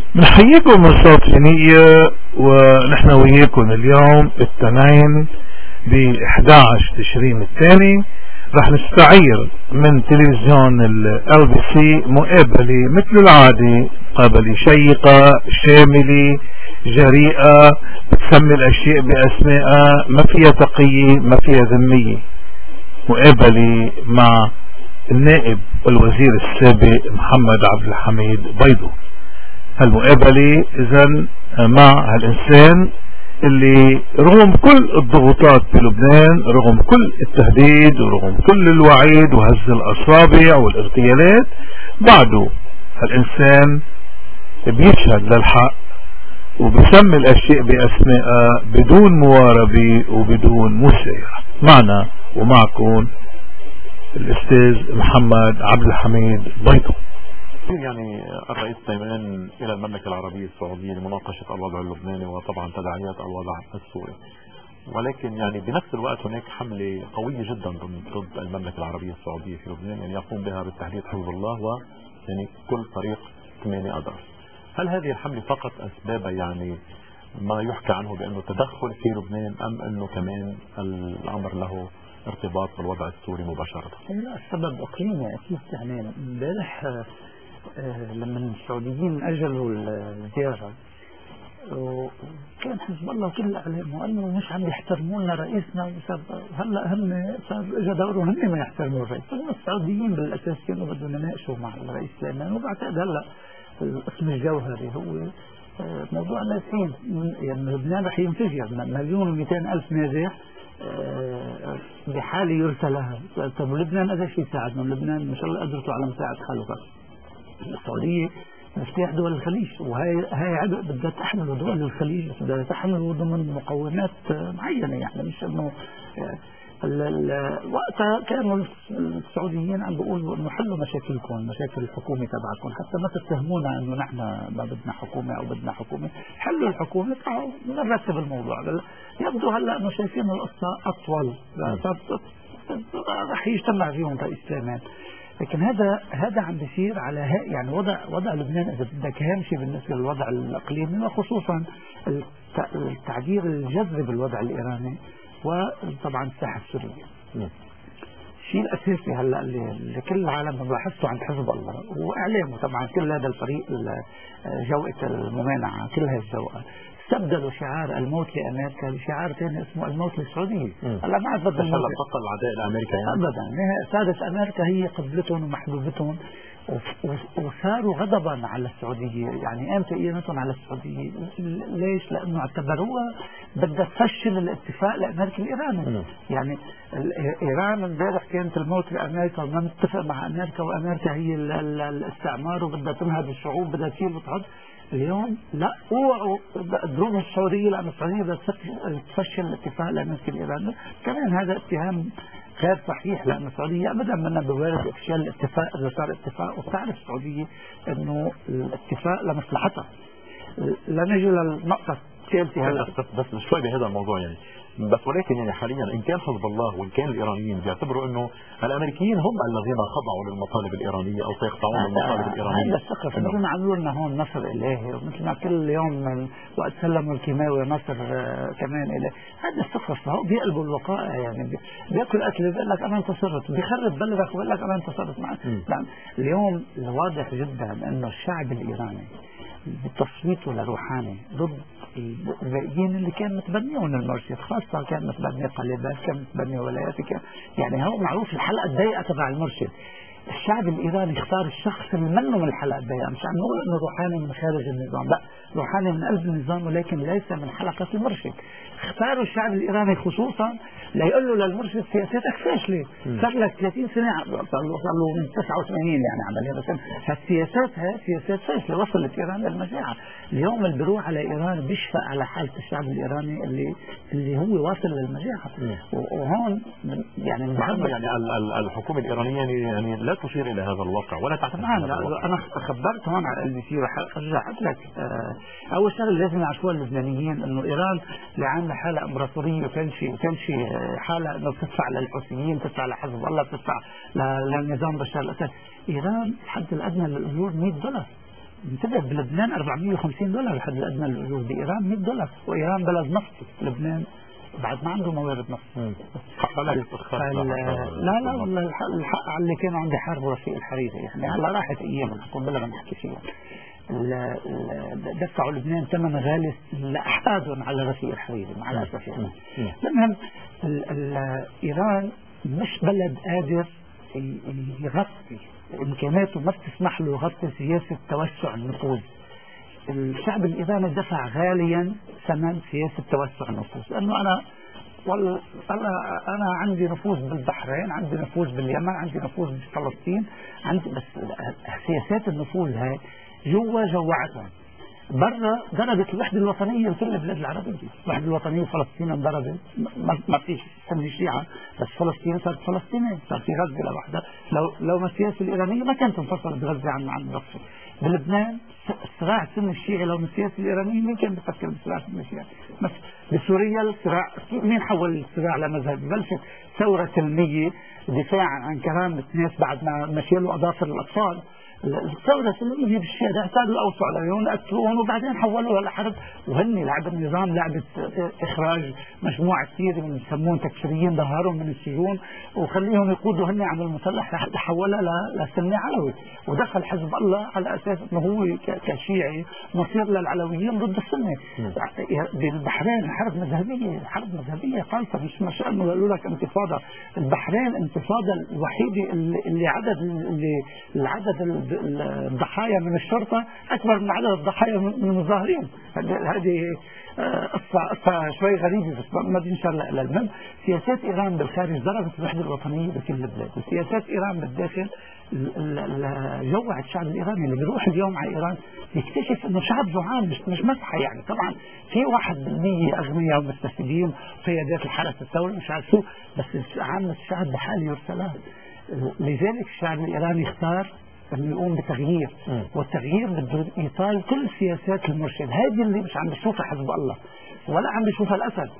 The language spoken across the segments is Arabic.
بنحييكم مستوطنية، ونحن وياكم اليوم الاثنين ب 11 تشرين الثاني. رح نستعير من تلفزيون LBC مقابلة مثل العادة، مقابلة شيقة شاملة جريئة، بتسمي الاشياء باسمائها، ما فيها تقية ما فيها ذمية. مقابلة مع النائب والوزير السابق محمد عبد الحميد بيضو. هالمقابلة اذن مع هالانسان اللي رغم كل الضغوطات بلبنان، رغم كل التهديد ورغم كل الوعيد وهز الاصابع والاغتيالات، بعده هالانسان بيشهد للحق وبيسمي الاشياء باسمائها بدون مواربة وبدون مسايرة. معنا ومعكم الاستاذ محمد عبد الحميد بيضو. يعني الرئيس تيمان إلى المملكة العربية السعودية لمناقشة الوضع اللبناني وطبعا تداعيات الوضع السوري، ولكن يعني بنفس الوقت هناك حملة قوية جدا ضد المملكة العربية السعودية في لبنان، يعني يقوم بها بالتحديد حزب الله ويعني كل فريق 8 أذار. هل هذه الحملة فقط أسبابها يعني ما يحكى عنه بأنه تدخل في لبنان، أم أنه كمان الأمر له ارتباط بالوضع السوري مباشرة؟ لا، السبب اقليمي اكيد. يعني امبارح لما السعوديين اجلوا الزياره وكان حزب الله كل الاعلام وانه مش عم يحترموا لنا رئيسنا، هلا هم صار اجى دورهم هم ما يحترموا الرئيس. السعوديين بالاساس كانوا بدهم يناقشوا مع الرئيس سليمان، وبعتقد هلا الاسم الجوهري هو موضوع النازحين. يعني لبنان رح ينفجر، 1,200,000 نازح بحالة يرثى لها. طب لبنان هذا شيء يساعدنا؟ لبنان ما شاء الله قدرته على مساعد حاله بس. السعودية مفتاح دول الخليج، وهي عبء بدها تحمله دول الخليج، بس بدها تحمله ضمن مقومات معينة. يعني مش انه وقتها كانوا السعوديين عم بيقولوا انه حلوا مشاكلكم، مشاكل الحكومة تبعكم، حتى ما تتهمونا انه نحن ما بدنا حكومة او بدنا حكومة، حلوا الحكومة تعالوا نرتب الموضوع. يبدو هلا انه شايفين القصة اطول، رح يجتمع فيهم رئيس سليمان. لكن هذا عم بيصير على يعني وضع لبنان اذا بدك اهم شيء بالنسبه للوضع الاقليمي، وخصوصا التعبير الجذري بالوضع الايراني وطبعا الساحه السوريه. الشيء الاساسي هلا اللي كل العالم بلاحظته عند حزب الله واعلامه، طبعا كل هذا الفريق جوقه الممانعه، كل هذه الجوقه استبدلوا شعار الموت لامريكا بشعار ثاني اسمه الموت للسعوديه. هلا ما عاد بدل هلا بطل العداء الامريكي يعني ابدا، سادت امريكا هي قبلتهم ومحبوبتهم، وصاروا غضبا على السعوديه. يعني امتى قيمتهم على السعوديه؟ ليش؟ لانه اعتبروها بدها تفشل الاتفاق الامريكي الايراني. يعني ايران امبارح كانت الموت لامريكا وما متفق مع امريكا، وامريكا هي الاستعمار وبدها تنهب الشعوب، بدها تشيل وتحط. اليوم لا، اوعوا اضربوا السعوديه لان السعوديه بدها تفشل الاتفاق الامريكي الايراني. كمان هذا اتهام غير صحيح، لان السعوديه ابدا منا بوارد افشال الاتفاق اذا صار اتفاق، وبتعرف السعوديه انه الاتفاق لمصلحتها. لا نجي للنقطه الثالثه هلا بس شوي بهذا الموضوع يعني، بس ولكن يعني حاليا ان كان حزب الله وان كان الايرانيين بيعتبروا انه الامريكيين هم الذين خضعوا للمطالب الايرانيه او سيخضعون للمطالب الايرانيه. هذا الثقف مثل ما عملوا لنا هون نصر الهي، ومثل ما كل يوم وقت سلموا الكيماوي نصر كمان الهي. هذا الثقف هو بيقلبوا الوقائع. يعني بياكل اكل بيقول لك انا انتصرت، بيخرب بلدك وبيقول لك انا انتصرت معك. اليوم واضح جدا انه الشعب الايراني بتصويته لروحاني ضد الباقيين اللي كان متبنيون المرشد، خاصة كان متبني طالبان، كان متبني ولايات، يعني هو معروف الحلقة الضيقة تبع المرشد. الشعب الايراني اختار الشخص اللي منه من الحلقة الضيقة. مش عم نقول انه روحاني من خارج النظام، لا، روحاني من قلب النظام ولكن ليس من حلقة المرشد. اختاروا الشعب الايراني خصوصا ليقول له للمرشد سياساتك فاشله، صار لك 30 سنه، صار له من 89 يعني عمليه، بس هالسياسات هي سياسات فاشله وصلت ايران للمجاعه. اليوم اللي بيروح على ايران بيشفق على حاله الشعب الايراني اللي هو واصل للمجاعه. وهون يعني الحكومه الايرانيه يعني لا تشير الى هذا الواقع ولا تعتمد على هذا الواقع. انا خبرت هون على LBC ورجعت لك. اول شغله لازم يعرفوها اللبنانيين انه ايران لعامله حاله امبراطوريه، وكان شيء حاله انه بتدفع للحوثيين، بتدفع لحزب الله، بتدفع للنظام بشار الاسد. ايران الحد الادنى للاجور $100. انتبه بلبنان $450 الحد الادنى للاجور، بايران $100، وايران بلد نفطي، لبنان بعد ما عنده موارد نفط. لا الحق على اللي كانوا عند حرب رفيق الحريري، يعني على راحت ايام الحكم بلا ما نحكي فيها. دفعوا لبنان ثمن غالي لاحقادهم على رفيق الحريري مع الاسف يعني. المهم ايران مش بلد قادر يغطي، امكاناته ما بتسمح له يغطي سياسه توسع النفوذ. الشعب الايراني دفع غاليا ثمن سياسه توسع النفوذ، لانه انا عندي نفوذ بالبحرين، عندي نفوذ باليمن، عندي نفوذ بفلسطين، عندي بس سياسات النفوذ هاي جوا جوعتهم، برا ضربت الوحده الوطنيه لكل البلاد العربيه. الوحده الوطنيه فلسطين انضربت، ما فيش سمي شيعة، بس فلسطين صارت فلسطينيه، صار في غزه لوحدها. لو ما السياسه الايرانيه ما كانت انفصلت غزه عن غزه. بلبنان الصراع السني الشيعي لو من السياسه الايرانيه مين كان بيفكر بالصراع السني الشيعي؟ بسوريا الصراع مين حول الصراع لمذهب؟ بلشت ثوره سلميه دفاعا عن كرامه الناس بعد ما شالوا اظافر الاطفال. الثورة السلمية بالشارع اعتادوا الأوسع عليهم قتلوهم وبعدين حولوها لحرب، وهن لعب النظام لعبة إخراج مجموعة كثير من يسمون تكفيريين ظهرهم من السجون وخليهم يقودوا هن عن المسلح لحتى تحولها لسني علوي، ودخل حزب الله على أساس أنه هو كشيعي مصير للعلويين ضد السنة. بالبحرين حرب مذهبية خالصة، مش أنه قالوا لك انتفاضة. البحرين الانتفاضة الوحيدة اللي العدد الضحايا من الشرطة أكبر من عدد الضحايا من المظاهرين. هذه قصة شوي غريبة بس ما بينشر لها. المهم سياسات إيران بالخارج ضربت الوحدة الوطنية بكل البلاد، وسياسات إيران بالداخل جوعت الشعب الإيراني. اللي بيروح اليوم على إيران يكتشف إنه شعب جوعان، مش مسحة يعني. طبعا في 1% أغنياء ومستفيدين قيادات الحرس الثوري مش عارف شو، بس عامة الشعب بحال يرسلها. لذلك الشعب الإيراني اختار انه يقوم بتغيير، والتغيير بده يطال كل سياسات المرشد. هذه اللي مش عم بيشوفها حزب الله ولا عم بيشوفها الاسد.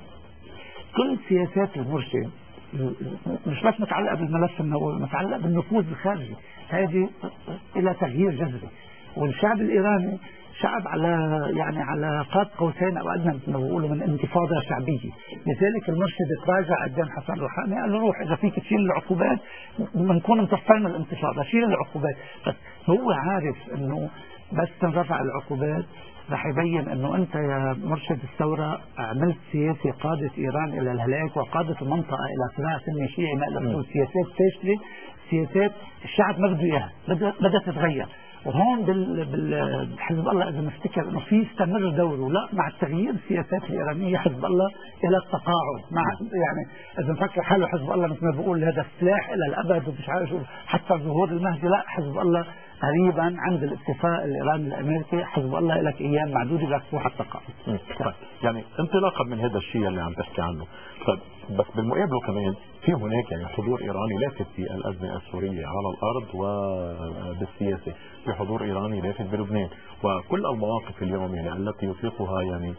كل سياسات المرشد مش بس متعلقه بالملف النووي، متعلقه بالنفوذ الخارجي. هذه الى تغيير جذري، والشعب الايراني شعب على قاب قوسين او ادنى مثل ما بيقولوا من انتفاضه شعبيه. لذلك المرشد تراجع قدام حسن روحاني قال له روح اذا فيك تشيل العقوبات بنكون امتصينا الانتفاضه، شيل العقوبات. بس هو عارف انه بس تنرفع العقوبات رح يبين انه انت يا مرشد الثوره عملت سياسه قادت ايران الى الهلاك وقادت المنطقه الى صراع سني شيعي مألوف. سياسات فاشله، سياسات الشعب ما بده اياها، بدها تتغير. وهون بحزب الله اذا نفتكر انه في يستمر دوره لا مع التغيير السياسات الايرانيه حزب الله الى التقاعد مع يعني اذا نفكر حاله حزب الله مثل ما بقول هذا السلاح الى الابد ومش عارف شو حتى ظهور المهدي، لا حزب الله قريبا عند الاتفاق الايراني الامريكي حزب الله لك ايام معدوده بدك تروح على التقاعد. يعني انطلاقا من هذا الشيء اللي عم تحكي عنه، بس بالمقابله كمان في هناك يعني حضور ايراني لافت في الازمه السوريه على الارض وبالسياسه، في حضور ايراني لافت بلبنان، وكل المواقف اليوم يعني التي يطلقها يعني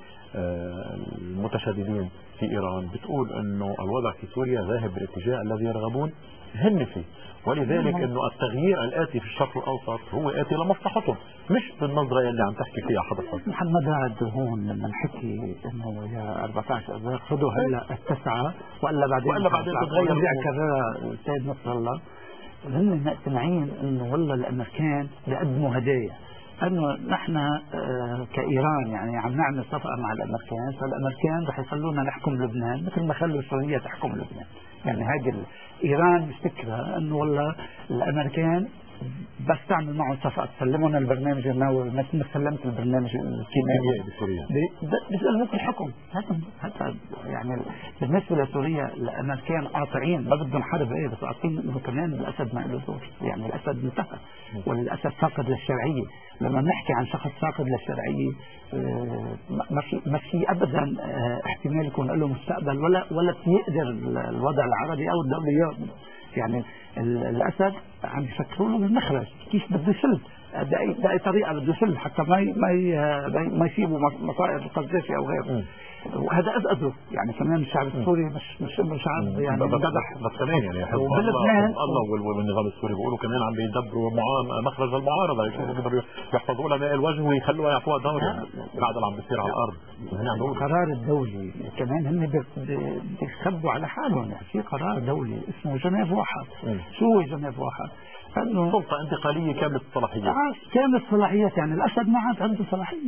المتشددين في ايران بتقول انه الوضع في سوريا ذاهب بالاتجاه الذي يرغبون هن فيه، ولذلك انه التغيير الاتي في الشرق الاوسط هو اتي لمصلحتهم، مش بالنظره اللي عم تحكي فيها حضرتك. محمد عاد هون لما نحكي انه يا 14 اذار خذوا هلا التسعه والا بعدين تتغير كذا السيد نصر الله. هن مقتنعين انه والله الامريكان بيقدموا هدايا، انه نحن كايران يعني عم نعمل صفقه مع الامريكان، فالامريكان رح يخلونا نحكم لبنان مثل ما خلوا سوريا تحكم لبنان. يعني هذه ايران مش فكره انه والله الامريكان بس تعمل معهم صفقه تسلمون البرنامج النووي مثل ما سلمت البرنامج الكيميائي بسوريا بيسلموك الحكم. حتى يعني بالنسبه لسوريا الامريكان قاطعين ما بدهم حرب بس قاطعين انه كمان الاسد ما له دور، يعني الاسد انتهى والاسد فاقد للشرعيه. لما نحكي عن شخص فاقد للشرعيه ما في ابدا احتمال يكون له مستقبل ولا بيقدر الوضع العربي او الدولي يعني الاسد عم يفكروا له بالمخرج كيف بده يسل. بأي طريقة بده يسلم حتى ما يسيبوا مصائر القذافي أو غيره. وهذا أزأده يعني كمان الشعب السوري مش إنه شعب يعني بس كمان يعني حزب الله والنظام السوري بيقولوا كمان عم بيدبروا مخرج المعارضة، يشوفوا بيقدروا يحفظوا لها ماء الوجه ويخلوها يعطوها دور بعد اللي عم بيصير على الأرض. القرار الدولي كمان هن بيخبوا على حالهم، يعني في قرار دولي اسمه جنيف 1. شو هو جنيف 1؟ انه سلطة انتقالية كاملة الصلاحيات. كاملة الصلاحيات، يعني الاسد ما عاد عنده صلاحية.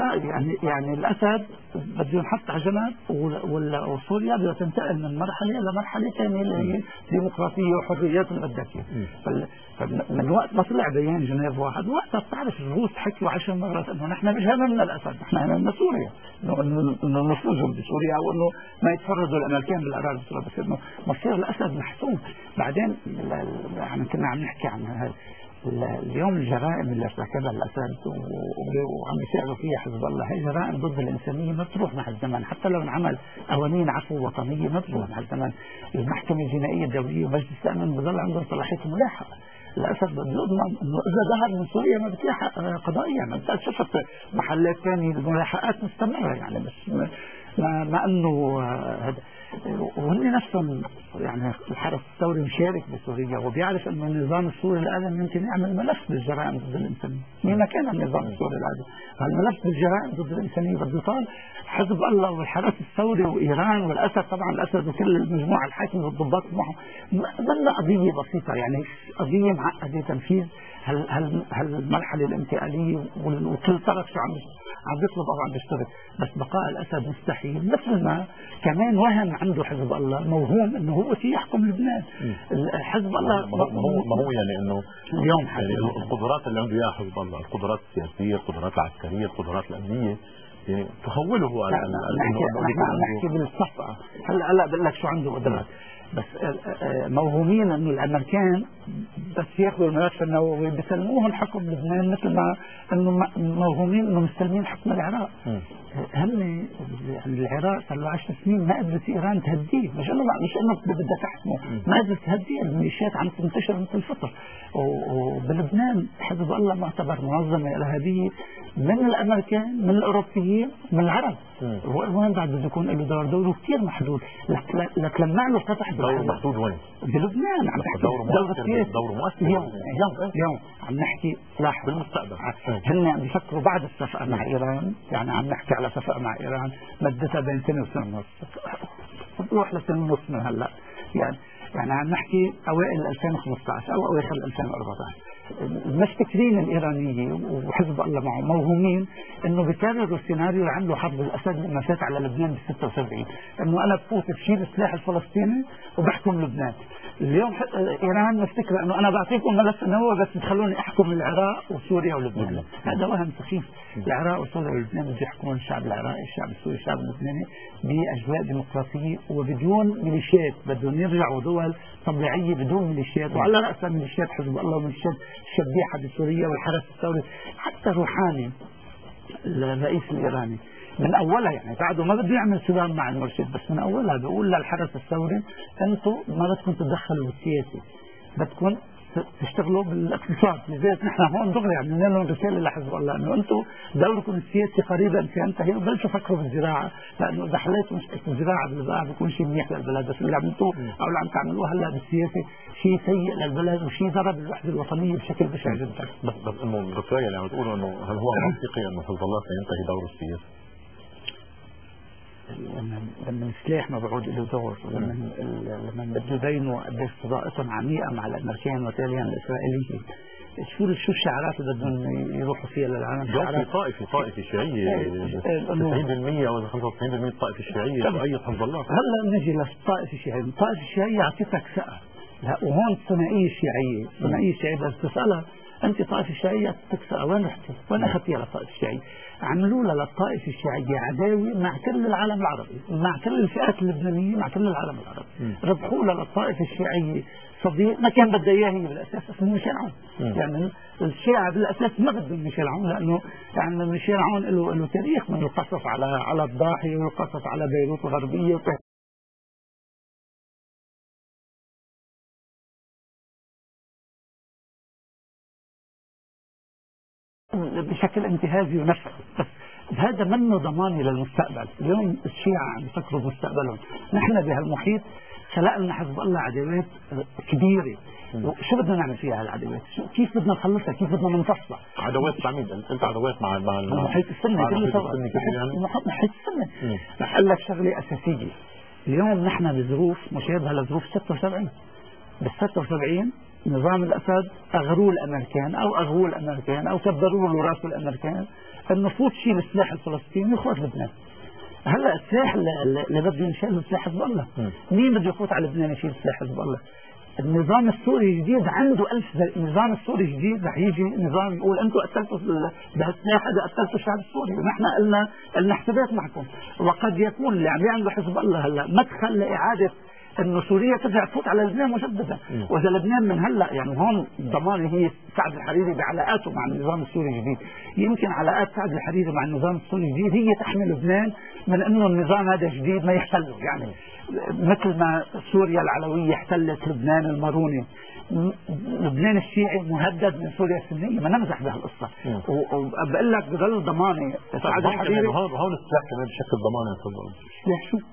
يعني الاسد بده ينحط على جنب، وسوريا بدها تنتقل من مرحلة إلى مرحلة ثانية اللي هي ديمقراطية وحريات اللي بدك اياها. من وقت ما طلع بيان جنيف 1 وقتها بتعرف الروس حكوا 10 مرات انه نحن مش هممنا الاسد، نحن هممنا سوريا، انه نفوذهم بسوريا وانه ما يتفرضوا الامريكان بالاراضي السورية، بس انه مصير الاسد محسوم. بعدين يعني كنا عم نحكي عن اليوم الجرائم اللي ارتكبها الاسد وعم يساعدوا فيها حزب الله، هي جرائم ضد الانسانيه ما بتروح مع الزمن، حتى لو انعمل قوانين عفو وطنيه ما بتروح مع الزمن. المحكمه الجنائيه الدوليه ومجلس الامن بضل عندهم صلاحيه ملاحقه. الاسد بده يضمن انه اذا ظهر من سوريا ما بتلاحق قضائيا. انت شفت محلات ثانيه الملاحقات مستمره، يعني بس ما انه هذا. وهن نفسهم يعني الحرس الثوري مشارك بسوريا وبيعرف انه النظام السوري الادمي يمكن يعمل ملف بالجرائم ضد الانسانيه، مين كان النظام السوري الادمي هالملف بالجرائم ضد الانسانيه بده يطال حزب الله والحرس الثوري وايران والاسد. طبعا الاسد وكل المجموعه الحاكمه والضباط معه ما قضيه بسيطه، يعني قضيه معقده تنفيذ هالمرحله الانتقاليه، وكل طرف شو عم بيطلب او عم بيشترط، بس بقاء الاسد مستحيل. مثل ما كمان وهم عنده حزب الله موهوم انه هو في يحكم لبنان. حزب الله ما هو يعني انه اليوم يعني القدرات اللي عنده اياها حزب الله، القدرات السياسيه، القدرات العسكريه، القدرات الامنيه، يعني تخوله على نحكي بالصفقه. هلا بقول لك شو عنده قدرات، بس موهومين انه الامريكان بس ياخذوا الملف النووي بيسلموهم حكم لبنان، مثل ما انه موهومين انه مستلمين حكم العراق. هم العراق صار له 10 سنين ما قدرت ايران تهديه، مش انه بدها تحكمه، ما قدرت تهديه. الميليشيات عم تنتشر مثل الفطر. وبلبنان حزب الله معتبر منظمه ارهابيه من الامريكان، من الاوروبيين، من العرب. وين بعد بده يكون له دوره كثير محدود. لك لما له فتح دوره محدود وين؟ بلبنان عم نحكي دوره مؤثر اليوم عم نحكي لاحظ بالمستقبل. هن عم بيفكروا بعد الصفقه مع ايران، يعني عم نحكي على صفقه مع ايران مدتها بين سنه وسنه ونص، بتروح لسنه ونص من هلا، يعني عم نحكي اوائل 2015 او اواخر 2014. المستكبرين الايرانيه وحزب الله معه موهومين انه بيكرروا السيناريو اللي عمله حرب الاسد لما فات على لبنان ب 76، انه انا بفوت بشيل السلاح الفلسطيني وبحكم لبنان. اليوم ايران مفتكره انه انا بعطيكم ملف النووي بس تخلوني احكم العراق وسوريا ولبنان. هذا وهم سخيف. العراق وسوريا ولبنان بده يحكمون الشعب العراقي، الشعب السوري، الشعب اللبناني باجواء ديمقراطيه وبدون ميليشيات. بدهم يرجعوا دول طبيعيه بدون ميليشيات، وعلى راسها ميليشيات حزب الله وميليشيات الشبيحه بسوريا والحرس الثوري. حتى روحاني الرئيس الايراني من اولها يعني بعده ما بده يعمل صدام مع المرشد، بس من اولها بيقول للحرس الثوري انتم ما بدكم تتدخلوا بالسياسه، بدكم تشتغلوا بالاقتصاد. لذلك نحن هون دغري عملنا لهم رساله لحزب الله انه انتم دوركم السياسي قريبا سينتهي وبلشوا فكروا بالزراعه، لانه اذا حليتوا مشكله الزراعه بالبلد بيكون شيء منيح للبلد، بس اللي عملتوه او اللي عم تعملوه هلا بالسياسه شيء سيء للبلد وشيء ضرب الوحده الوطنيه بشكل بشع جدا. بس انه الرسائل اللي عم تقولوا انه هل هو منطقي انه حزب الله سينتهي دوره السياسي؟ لما السلاح ما بعود له دور، لما بده يبينوا قديش صداقتهم عميقه مع الامريكان وتاليا الاسرائيليين، شو الشعارات اللي بدهم يروحوا فيها للعالم؟ شعارات طائفه شيعيه 90% او 95% الطائفه الشيعيه تؤيد حزب الله. هلا نجي للطائفه الشيعيه، الطائفه الشيعيه اعطيتك ثقه، لا وهون الثنائيه الشيعيه بس تسالها انت طائفه شيعيه تكسر وين رحتي؟ وين اخذتيها للطائفه الشيعيه؟ عملوا لها للطائفه الشيعيه عداوه مع كل العالم العربي، مع كل الفئات اللبنانيه، مع كل العالم العربي. ربحوا لها للطائفه الشيعيه صديق ما كان بدها اياه هي بالاساس اسمه ميشيل عون. يعني الشيعة بالاساس ما بدهم ميشيل عون، لانه يعني ميشيل عون له تاريخ من القصف على الضاحيه والقصف على بيروت الغربيه بشكل انتهازي ونفعي، بس هذا منه ضماني للمستقبل. اليوم الشيعة عم يفكروا بمستقبلهم، نحن بهالمحيط خلق لنا حزب الله عداوات كبيرة. شو بدنا نعمل فيها هالعداوات؟ كيف بدنا نخلصها؟ كيف بدنا ننفصلها؟ عداوات مع مين؟ انت عداوات مع المحيط السني كله سوا. المحيط السني. رح اقول لك شغله اساسيه، اليوم نحن بظروف مشابهه لظروف 76. بال 76 نظام الاسد اغروه الامريكان او كبروا له راسه الامريكان انه فوت شيل السلاح الفلسطيني وخذ لبنان. هلا السلاح اللي بده ينشال سلاح حزب الله. مين بده يفوت على لبنان يشيل سلاح حزب الله؟ النظام السوري الجديد عنده النظام السوري الجديد رح يجي نظام يقول انتم قتلتوا بهالسلاح هذا، قتلتوا الشعب السوري، ونحن قلنا حسابات معكم. وقد يكون اللي عم يعملوا حزب الله هلا مدخل لاعاده انه سوريا ترجع تفوت على لبنان مجددا. واذا لبنان من هلا يعني هون ضمان هي سعد الحريري بعلاقاته مع النظام السوري الجديد، يمكن علاقات سعد الحريري مع النظام السوري الجديد هي تحمي لبنان من انه النظام هذا الجديد ما يحتله. يعني مثل ما سوريا العلوية احتلت لبنان الماروني، لبنان الشيعي مهدد من سوريا السنية، ما نمزح بهالقصة. وبقول لك بضل ضماني سعد الحريري هون السلاح كمان بشكل ضماني. سلاح شو؟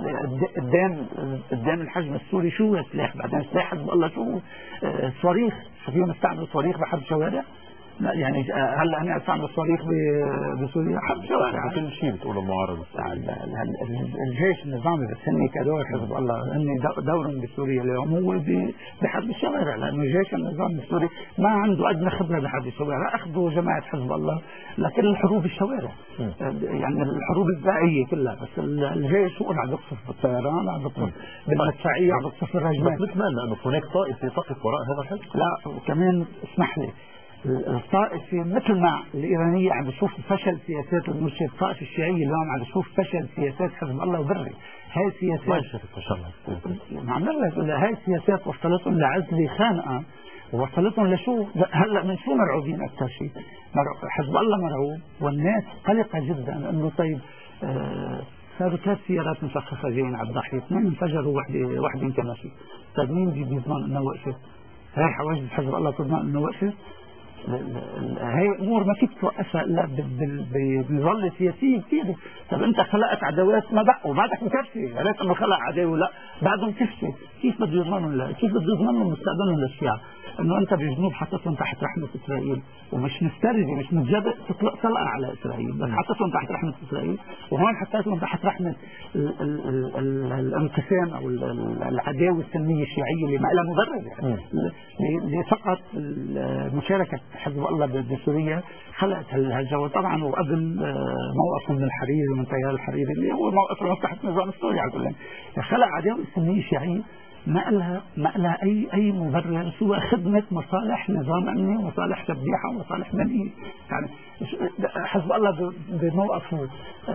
قدام الحجم السوري شو سلاح؟ بعدين سلاح حزب الله شو؟ صواريخ. شو فيهم يستعملوا صواريخ بحرب شوارع؟ لا يعني هلا انا استعمل الصواريخ بسوريا حرب شوارع. كل شيء بتقول المعارضه. الجيش النظامي بس هن كدور حزب الله، هن دورهم بسوريا اليوم هو بحرب الشوارع، لانه جيش النظام السوري ما عنده ادنى خبره بحرب الشوارع. اخذوا جماعه حزب الله لكن الحروب الشوارع يعني الحروب البدائيه كلها، بس الجيش هو عم يقصف بالطيران، عم يقصف بالمدفعيه، عم يقصف الرجمات. بس نتمنى انه هناك طائفه تقف وراء هذا الحزب. لا وكمان اسمح لي، الطائفة مثل ما الإيرانية عم بتشوف فشل سياسات المرشد، الطائفة الشيعية اليوم عم بتشوف فشل سياسات حزب الله وبري. هاي السياسات ما شفت فشل. عم نقول هاي السياسات وصلتهم لعزلة خانقة، ووصلتهم لشو؟ هلا من شو مرعوبين أكثر شيء؟ حزب الله مرعوب والناس قلقة جدا انه طيب صاروا 3 سيارات مفخخة جايين على الضاحية، 2 انفجروا واحدة انكمشت. طيب مين بيضمن انه وقفت؟ هاي حواجز حزب الله تضمن انه وقفت؟ هاي امور ما فيك توقفها الا بظل سياسيه كثيره. طب انت خلقت عداوات ما بقوا بعدك مكفي، عرفت انه خلق عداوه لا بعدهم كفي، كيف بده يضمنوا كيف بده يضمنوا مستقبلهم للشيعة؟ انه انت بالجنوب حطيتهم تحت رحمه اسرائيل، ومش مفترضه مش متجبئ تطلق طلقه على اسرائيل، بس حطيتهم تحت رحمه اسرائيل، وهون حطيتهم تحت رحمه الانقسام او العداوه السنيه الشيعيه اللي ما لها مبرر يعني فقط مشاركه حزب الله بسوريا خلقت هالجو. طبعا وقبل موقف من الحريري ومن تيار الحريري اللي هو موقف مصلحه النظام السوري على كل خلق عداوه سنيه شيعيه ما لها اي مبرر سوى خدمه مصالح نظام امني ومصالح تبديحه ومصالح ماليه. يعني حزب الله بموقفه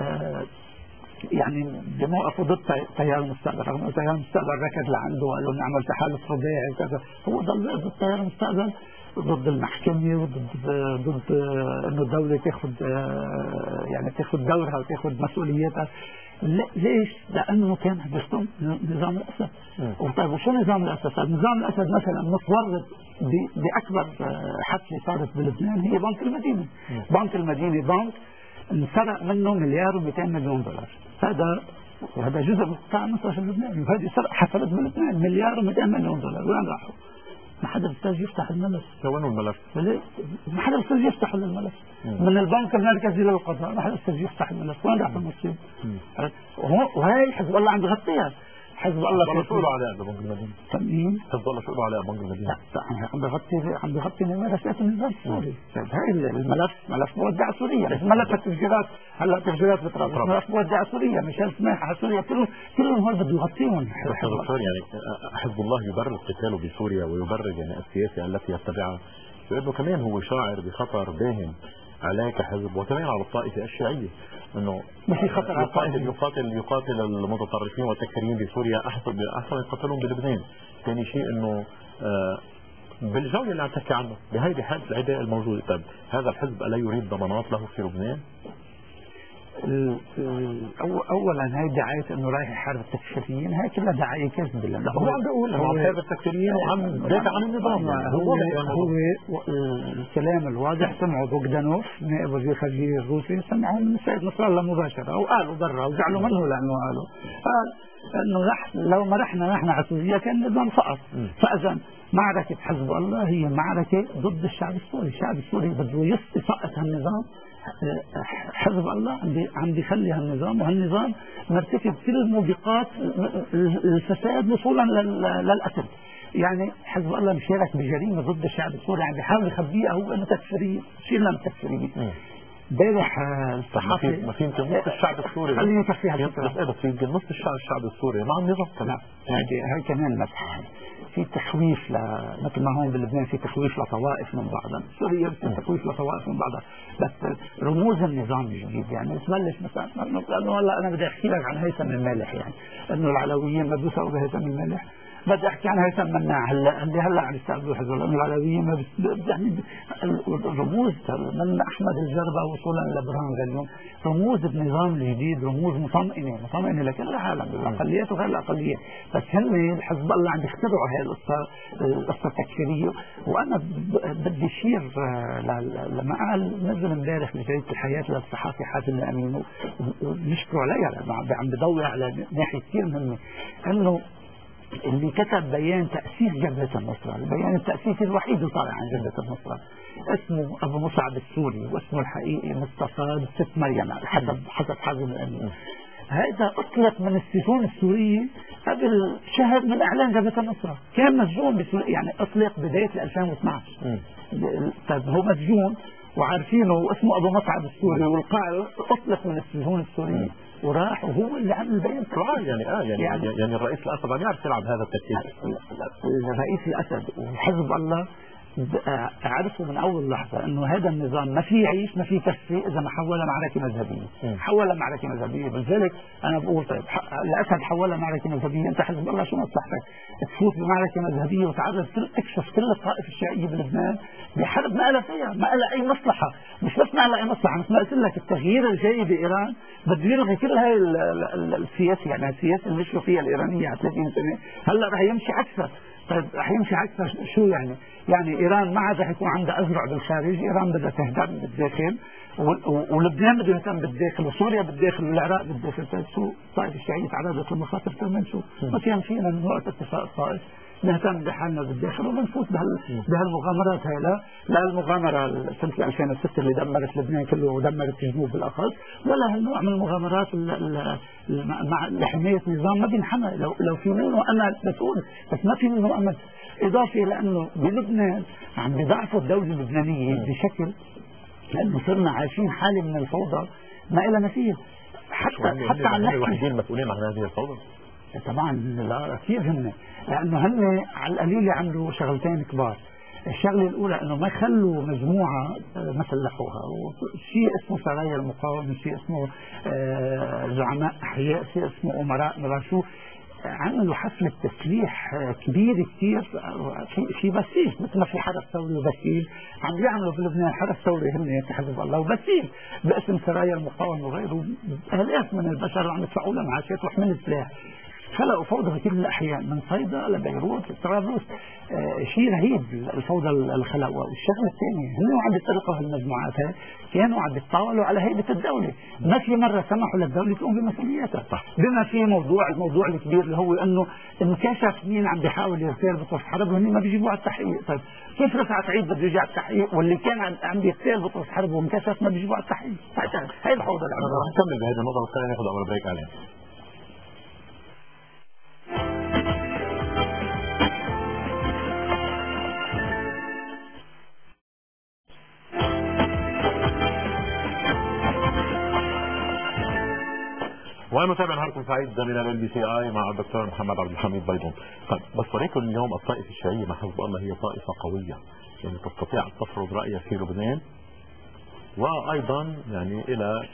يعني بموقفه ضد تيار المستقبل، رغم انه تيار المستقبل ركض لعنده وقال له نعمل تحالف رباعي وكذا، هو ضل ضد تيار المستقبل، ضد المحكمة وضد انه الدولة تاخذ دورها وتاخذ مسؤولياتها. ليش؟ لانه كان هدفهم نظام الاسد. وطيب وشو نظام الاسد؟ نظام الاسد مثلا متورط باكبر حفله صارت بلبنان هي بنك المدينه. بنك المدينه بنك انسرق منه $1,200,000,000. هذا جزء من قطاع النصر اللبناني، وهذه حصلت بلبنان $1,200,000,000. وين راحوا؟ ما حدا بيستاذ يفتح الملف. وين الملف؟ ما حدا بيستاذ يفتح الملف. من البنك المركزي للقضاء ما حدا بيستاذ يفتح الملف. وين راح المصيب؟ وهي حزب الله عم بغطيها. حزب الله شو له عليها بنك المدينة؟ مين؟ حزب الله شو له عليها بنك المدينة؟ عم بغطي ممارسات النظام السوري. هاي الملف ملف مودع سوريا، ملف التفجيرات هلا تفجيرات بطرابلس ملف مودع سوريا، مشان سماح على سوريا كلهم هول بده يغطيهم. دكتور يعني حزب الله يبرر قتاله بسوريا ويبرر يعني السياسة التي يتبعها، لأنه كمان هو شاعر بخطر باهم عليه كحزب وكمان على الطائفة الشيعية، انه في خطر على الطائفة يقاتل المتطرفين والتكفيريين بسوريا احسن يقتلون بلبنان. ثاني شيء انه بالجو اللي عم تحكي عنه بهيدي حالة العداء الموجودة. طيب هذا الحزب الا يريد ضمانات له في لبنان؟ اولا هي دعايه انه رايح يحارب التكفيريين، هي كلها دعايه كذب. هو عم بيقول هو عم يحارب التكفيريين وعم دافع عن النظام. هو الكلام الواضح سمعه بوغدانوف نائب وزير الخارجيه الروسي، سمعه من السيد نصر الله مباشره، وقالوا برا وزعلوا منه لانه قال انه لو ما رحنا نحن على سوريا كان النظام سقط. فاذا معركه حزب الله هي معركه ضد الشعب السوري، الشعب السوري بده يسقط هالنظام. حزب الله عم بيخلي هالنظام، وهالنظام مرتكب كل موبقات الفساد وصولا للقتل. يعني حزب الله مشارك بجريمه ضد الشعب السوري، عم بيحاول يخبيها هو انه تكفيري، شيلنا من التكفيري. امبارح الصحافي ما في يمكن نص الشعب السوري، خليني اكفي هالفكره، بس يمكن نص الشعب السوري ما عم يضبط. لا هي كمان مسح، في تخويف مثل ما هون بلبنان في تخويف لطوائف من بعضها، سوريا في تخويف لطوائف من بعضها، بس رموز النظام الجديد يعني تبلش مثلا انه هلا انا بدي احكي لك عن هيثم المالح، يعني انه العلويين ما بيوثقوا بهيثم المالح. بدي احكي عن هيثم مناع هلا عم يستقبلوا حزب الله، العلويين ما يعني رموز من احمد الجربه وصولا لبرهان غنيوم، رموز النظام الجديد، رموز مطمئنه لكل العالم، الاقليات وغير الاقليات، بس هن حزب الله عم يخترعوا هي القصه التكفيريه. وانا بدي اشير لما قال نزل امبارح بجريده الحياه للصحافي حاتم الامين ونشكره عليها عم بضوي على ناحيه كثير مهمه، انه اللي كتب بيان تأسيس جبهة النصرة، البيان التأسيسي الوحيد اللي طالع عن جبهة النصرة، اسمه أبو مصعب السوري، واسمه الحقيقي مصطفى ست مريم حسب حازم الأمين. هذا أطلق من السجون السورية قبل شهر من إعلان جبهة النصرة، كان مسجون يعني أطلق بداية 2012. طيب هو مسجون وعارفينه واسمه أبو مصعب السوري، والقائد أطلق من السجون السورية وراح وهو اللي عمل البيان. يعني الرئيس الأسد عم يعرف يلعب هذا التكتيك. الرئيس الأسد وحزب الله عرفوا من أول لحظة أنه هذا النظام ما في يعيش ما في كفي إذا ما حول معركة مذهبية. حول معركة مذهبية، لذلك أنا بقول طيب الأسد حول معركة مذهبية، أنت حزب الله شو مصلحتك تفوت بمعركة مذهبية وتعرض تكشف كل الطائفة الشيعية بلبنان بحرب ما لها فيها، ما لها أي مصلحة، مش بس ما لها أي مصلحة، مثل ما قلت لك التغيير الجاي بإيران بده يلغي كل هاي السياسة، يعني السياسة اللي مشوا فيها الإيرانية على 30 سنة هلا رح يمشي عكسها. طيب رح يمشي عكسها شو يعني؟ يعني إيران ما عاد رح يكون عندها أذرع بالخارج، إيران بدها تهتم بالداخل، ولبنان بده يهتم بالداخل، وسوريا بالداخل، والعراق بالداخل. طيب شو الطائفة الشيعية تعرضت لمخاطر كمان شو؟ ما فيها مشينا من وقت اتفاق الطائف نهتم بحالنا بالداخل وبنفوت بهالمغامرات هاي. لا المغامرة سنة 2006 اللي دمرت لبنان كله ودمرت الجنوب بالأخص، ولا هالنوع من المغامرات لحماية نظام ما بينحمى. لو في منه أمل بتقول، بس ما في منه أمل، إضافة لأنه بلبنان عم بيضعفوا الدولة اللبنانية بشكل، لأنه صرنا عايشين حالة من الفوضى ما إلى مثيل. حتى عن نحكي الوحيدين المسؤولين عن هذه الفوضى طبعا لا كثير هن، لأنه هن على القليل عملوا شغلتين كبار. الشغلة الأولى أنه ما خلوا مجموعة ما سلحوها، شيء اسمه سرايا المقاومة، شيء اسمه زعماء أحياء، شيء اسمه أمراء مراشو، عملوا حفلة تسليح كبيرة كثير في بسيج، مثل ما في حرس ثوري وبسيج عم يعملوا في لبنان حرس ثوري هن حزب الله وبسيج باسم سرايا المقاومة وغيره، آلاف من البشر عم يدفعوا لها معاشات وحمل سلاح، خلقوا فوضى في كل الأحياء من صيدا لبيروت لطرابلس، شيء رهيب الفوضى اللي خلقوها. والشغلة الثانية هم عم يتطرقوا هالمجموعات هاي كانوا عم يتطاولوا على هيبة الدولة، ما في مرة سمحوا للدولة تقوم بمسؤولياتها، بما في الموضوع الكبير اللي هو انه انكشف مين عم بيحاول يغتال بطرس حرب وهن ما بيجيبوا على التحقيق. طيب كيف رفعت عيد بده يجي على التحقيق واللي كان عم بيغتال بطرس حرب وانكشف ما بيجيبوا على التحقيق؟ هاي الفوضى اللي عم نكمل بهذه النقطة، بس خلينا ناخذ اول بريك عليها. وانا متابع نهاركم سعيد من LBCI مع الدكتور محمد عبد الحميد بيضون. طيب بس ولكن اليوم الطائفه الشيعيه مع حزب الله هي طائفه قويه، يعني تستطيع ان تفرض رايها في لبنان، وايضا يعني الى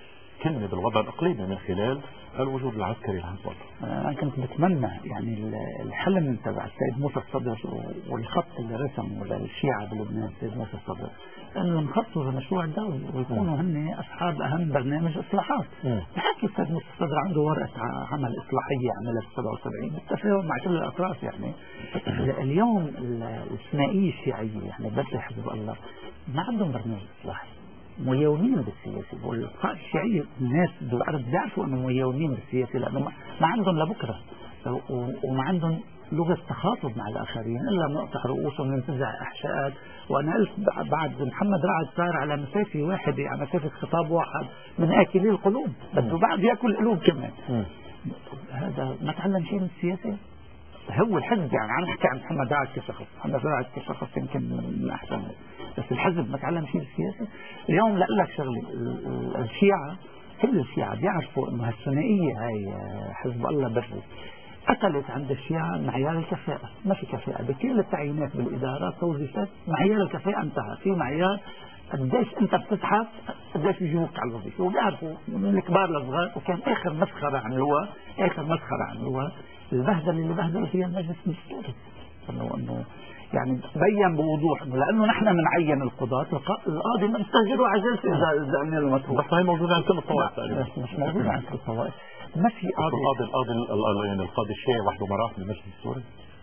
كلمة بالوضع الإقليمي من خلال الوجود العسكري لحزب الله. أنا كنت بتمنى يعني الحلم تبع السيد موسى الصدر والخط اللي رسمه للشيعة بلبنان السيد موسى الصدر أنه ينخطوا بمشروع الدولة ويكونوا هن أصحاب أهم برنامج إصلاحات. بحكي السيد موسى الصدر عنده ورقة عمل إصلاحية عملها في 77 بالتفاهم مع كل الأطراف. يعني اليوم الثنائية الشيعية يعني بدر حزب الله ما عندهم برنامج إصلاحي، ميومين بالسياسة. والقائد الشيعية الناس بالعرب بيعرفوا انه ميومين بالسياسة لانه ما عندهم لبكرة وما عندهم لغة تخاطب مع الآخرين إلا نقطع رؤوسهم وننتزع أحشاءات. وأنا قلت بعد محمد رعد صار على مسافة واحدة، على مسافة خطاب واحد من آكلي القلوب، بده بعد يأكل القلوب كمان. هذا ما تعلم شيء من السياسة. هو الحزب يعني عم نحكي عن محمد رعد كشخص، محمد رعد كشخص يمكن من أحسن، بس الحزب ما تعلم شيء بالسياسة. اليوم لأقول لك شغلة، الشيعة كل الشيعة بيعرفوا انه هالثنائية هاي حزب الله بري قتلت عند الشيعة معيار الكفاءة. ما في كفاءة بكل التعيينات بالإدارات توظيفات، معيار الكفاءة انتهى. في معيار قديش انت بتزحف قديش بيجيبوك على الوظيفة، وبيعرفوا من الكبار للصغار. وكان اخر مسخرة عملوها البهدلة اللي بهدلوا فيها المجلس الدستوري، انه يعني بين بوضوح انه لانه نحن بنعين القضاة القاضي بنستهجره على جلسة اذا قلنا له متروك. بس هي موجودة عند كل الطوائف تقريبا. مش موجودة عند كل الطوائف. ما في القاضي يعني القاضي الشيعي وحده مرات بالمجلس الدستوري.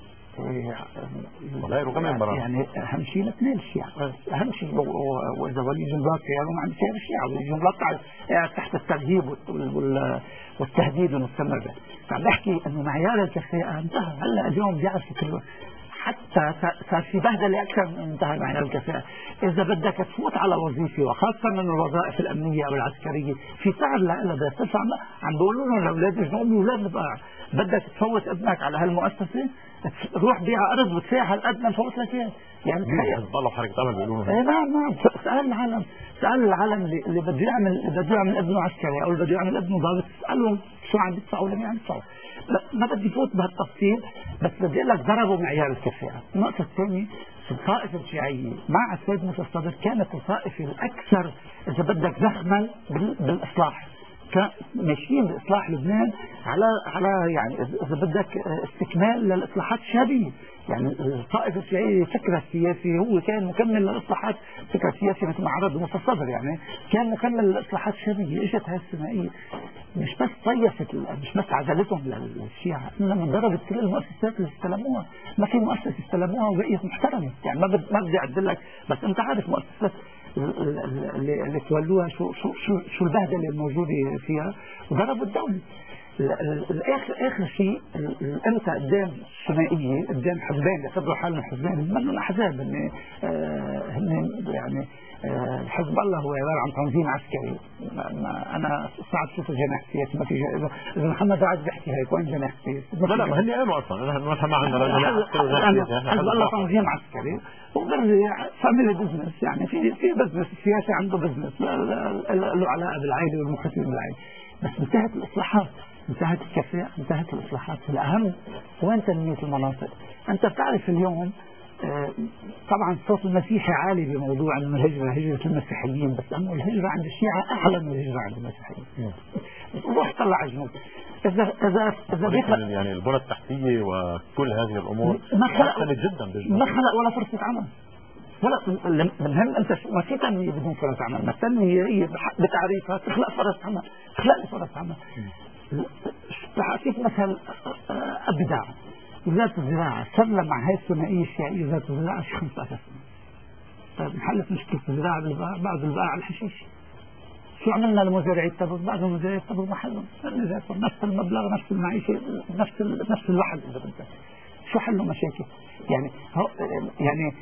يعني اهم شيء الاثنين الشيعة، اهم شيء. واذا ولي جنبلاط قالوا عند سير الشيعة، ولي جنبلاط قاعد تحت الترهيب والتهديد المستمر. فعم بحكي انه معيار الكفاءة انتهى. هلا اليوم بيعرفوا كله، حتى صار في بهدله اكثر من انتهى معيار الكفاءة. اذا بدك تفوت على وظيفه وخاصه من الوظائف الامنيه او العسكريه في سعر لها بتدفع. عم بيقولوا لهم لاولاد جنوب اولاد نبقى بدك تفوت ابنك على هالمؤسسه روح بيع ارض وتدفع هالقد نفوت لك اياه. يعني حزب الله وحركه امل بيقولوا نعم. سأل العالم اللي بده يعمل ابنه عسكري او اللي بده يعمل ابنه ضابط، اسالهم شو عم يدفعوا لم عم يدفعوا. ما بدي فوت بهالتفصيل، بس بدي اقول لك ضربوا معيار الكفاءة. النقطة الثانية في الطائفة الشيعية مع السيد موسى الصدر كانت الطائفة الأكثر إذا بدك زخما بالإصلاح، ماشيين بإصلاح لبنان على يعني إذا بدك استكمال للإصلاحات الشعبية. يعني الطائفة الشيعية فكرة السياسي هو كان مكمل للإصلاحات، فكرة السياسي مثل ما عرض موسى الصدر يعني كان مكمل للإصلاحات الشعبية. اجت هاي الثنائية مش بس طيفت، مش بس عزلتهم للشيعة، انما ضربت كل المؤسسات اللي استلموها. ما في مؤسسة استلموها وبقيت محترمة. يعني ما بدي اعدل لك، بس انت عارف مؤسسات اللي تولوها شو البهدله الموجوده فيها، وضربوا الدوله. اخر شيء انت قدام الثنائيه، قدام حزبين يعتبروا حالهم حزبين، منهم احزاب هن يعني حزب الله هو عباره عن تنظيم عسكري. انا صعب اشوف جناح سياسي، ما في. اذا محمد رعد بيحكي هيك وين جناح سياسي؟ لا هن قالوا اصلا نحن ما عندنا جناح عسكري. حزب الله تنظيم عسكري وبرجع فاميلي بزنس، يعني في بزنس السياسي عنده بزنس له علاقه بالعائله والمحيطين بالعائله. بس انتهت الاصلاحات، انتهت الكفاءة، انتهت الإصلاحات. الأهم وين تنمية المناطق. أنت بتعرف اليوم طبعا الصوت المسيحي عالي بموضوع أنه الهجرة هجرة المسيحيين، بس أنه الهجرة عند الشيعة أحلى من الهجرة عند المسيحيين. روح طلع جنوب. إذا يعني البنى التحتية وكل هذه الأمور ما خلق ولا فرصة عمل. ولا من هم انت ما في تنمية بدون فرص عمل. ما التنمية هي بتعريفها تخلق فرص عمل، تخلق لي فرص عمل. بعطيك مثل ابداع وزارة الزراعة صار مع هاي الثنائية الشيعية وزارة الزراعة شي 15 سنة. طيب نحلت مشكلة الزراعة بعض البقاع على الحشيش. شو عملنا لمزارعي التبغ؟ بعض مزارعي التبغ محلهم نفس المبلغ، نفس المعيشة، نفس الوحد إذا بدك. شو حلوا مشاكل؟ يعني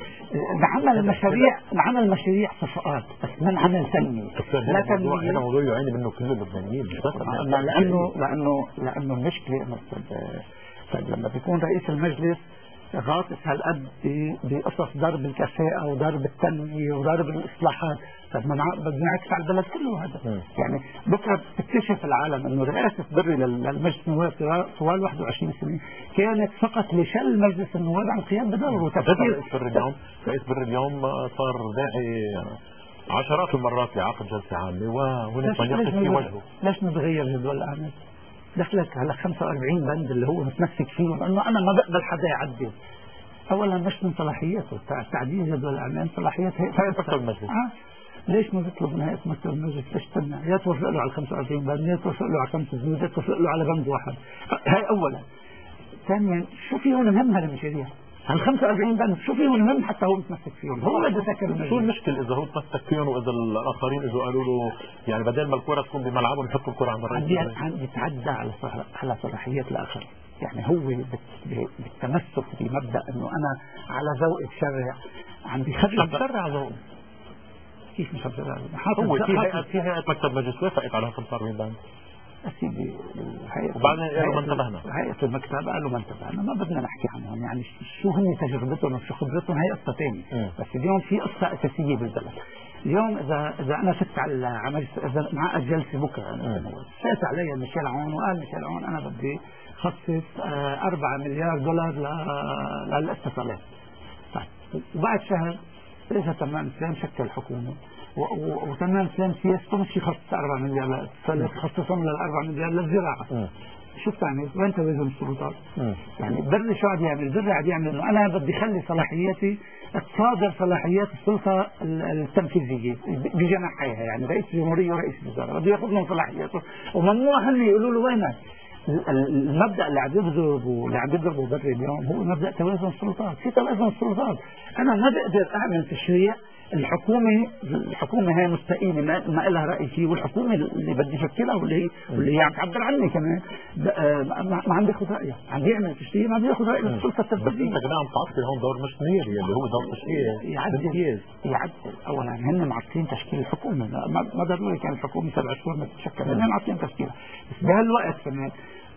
نعمل مشاريع صفقات، بس ما نعمل تنمية. لا تنمية. هنا موضوع يعاني منه كل اللبنانيين مش بس لأنه المشكلة لما بيكون رئيس المجلس غاطس هالقد بقصص ضرب الكفاءة وضرب التنمية وضرب الإصلاحات، بدنا نعكس على البلد كله هذا. يعني بكرة تكتشف العالم انه رئاسة بري للمجلس النواب طوال 21 سنة كانت فقط لشل مجلس النواب عن قيام بدوره وتفكير. رئيس بري اليوم صار داعي عشرات المرات لعقد جلسة عامة وهناك من يقف في وجهه. ليش نتغير جدول الأعمال؟ دخلك على 45 بند اللي هو متمسك فيهم انه انا ما بقبل حدا يعدل. اولا مش من صلاحياته تعديل جدول الاعمال، صلاحيات هيئه مكتب المجلس. ليش ما بيطلب من هيئه مكتب المجلس؟ ليش تمنع؟ يا توافق له على 45 بند، يا توافق له على 5 بنود، يا توافق له على بند واحد. هاي اولا. ثانيا شو فيهم مهم هالمشاريع؟ هال 45 بند شو فيهم مهم حتى هو متمسك فيهم؟ هو بده يسكر المجلس. شو المشكله اذا هو متمسك فيهم واذا الاخرين اجوا قالوا له يعني بدل ما الكره تكون بملعبهم يحطوا الكره عند الرئيس؟ عم يتعدى على صلاحيات الاخر. يعني هو بالتمسك بمبدا انه انا على ذوقي بشرع، عم بيشرع ذوقه. كيف مش بشرع؟ هو في هيئه مكتب مجلس وافقت على 45 بند. سيدي وبعدين قالوا ما انتبهنا. هيئه المكتب قالوا ما انتبهنا، ما بدنا نحكي عنهم، يعني شو هن تجربتهم وشو خبرتهم هي قصه ثانيه. بس اليوم في قصه اساسيه بالبلد. اليوم اذا انا فت على عمل، اذا معقد جلسه بكره فات علي ميشيل عون وقال ميشيل عون انا بدي خصص 4 مليار دولار للاتصالات. وبعد شهر اجى تمام سلام شكل الحكومه وتمام سلام سياسته مش يخصص 4 مليار للاتصالات، خصصهم لل4 مليار للزراعه. شو بتعمل؟ وين توازن السلطات؟ يعني بري شو عم يعمل؟ بري عم يعمل انه انا بدي اخلي صلاحياتي تصادر صلاحيات السلطه التنفيذيه بجناحيها، يعني رئيس الجمهوريه ورئيس الوزراء بده ياخذ لهم صلاحياته، وممنوع هن يقولوا له وينك. المبدا اللي عم يضربوا بري اليوم هو مبدا توازن السلطات. في توازن السلطات، انا ما بقدر اعمل تشريع الحكومه هي مستقيمه ما لها راي فيه، والحكومه اللي بدي اشكلها واللي هي عم تعبر عني كمان ما عم بياخذ رايها، عم بيعمل تشريع ما بياخذ راي السلطه التنفيذيه. بس انت كمان عم تعطي هون دور مشمير اللي هو دور تشريع يعدل. اولا هن معطين تشكيل الحكومه، ما ضروري كان الحكومه 7 شهور ما تتشكل، هن معطين تشكيلها. بس بهالوقت كمان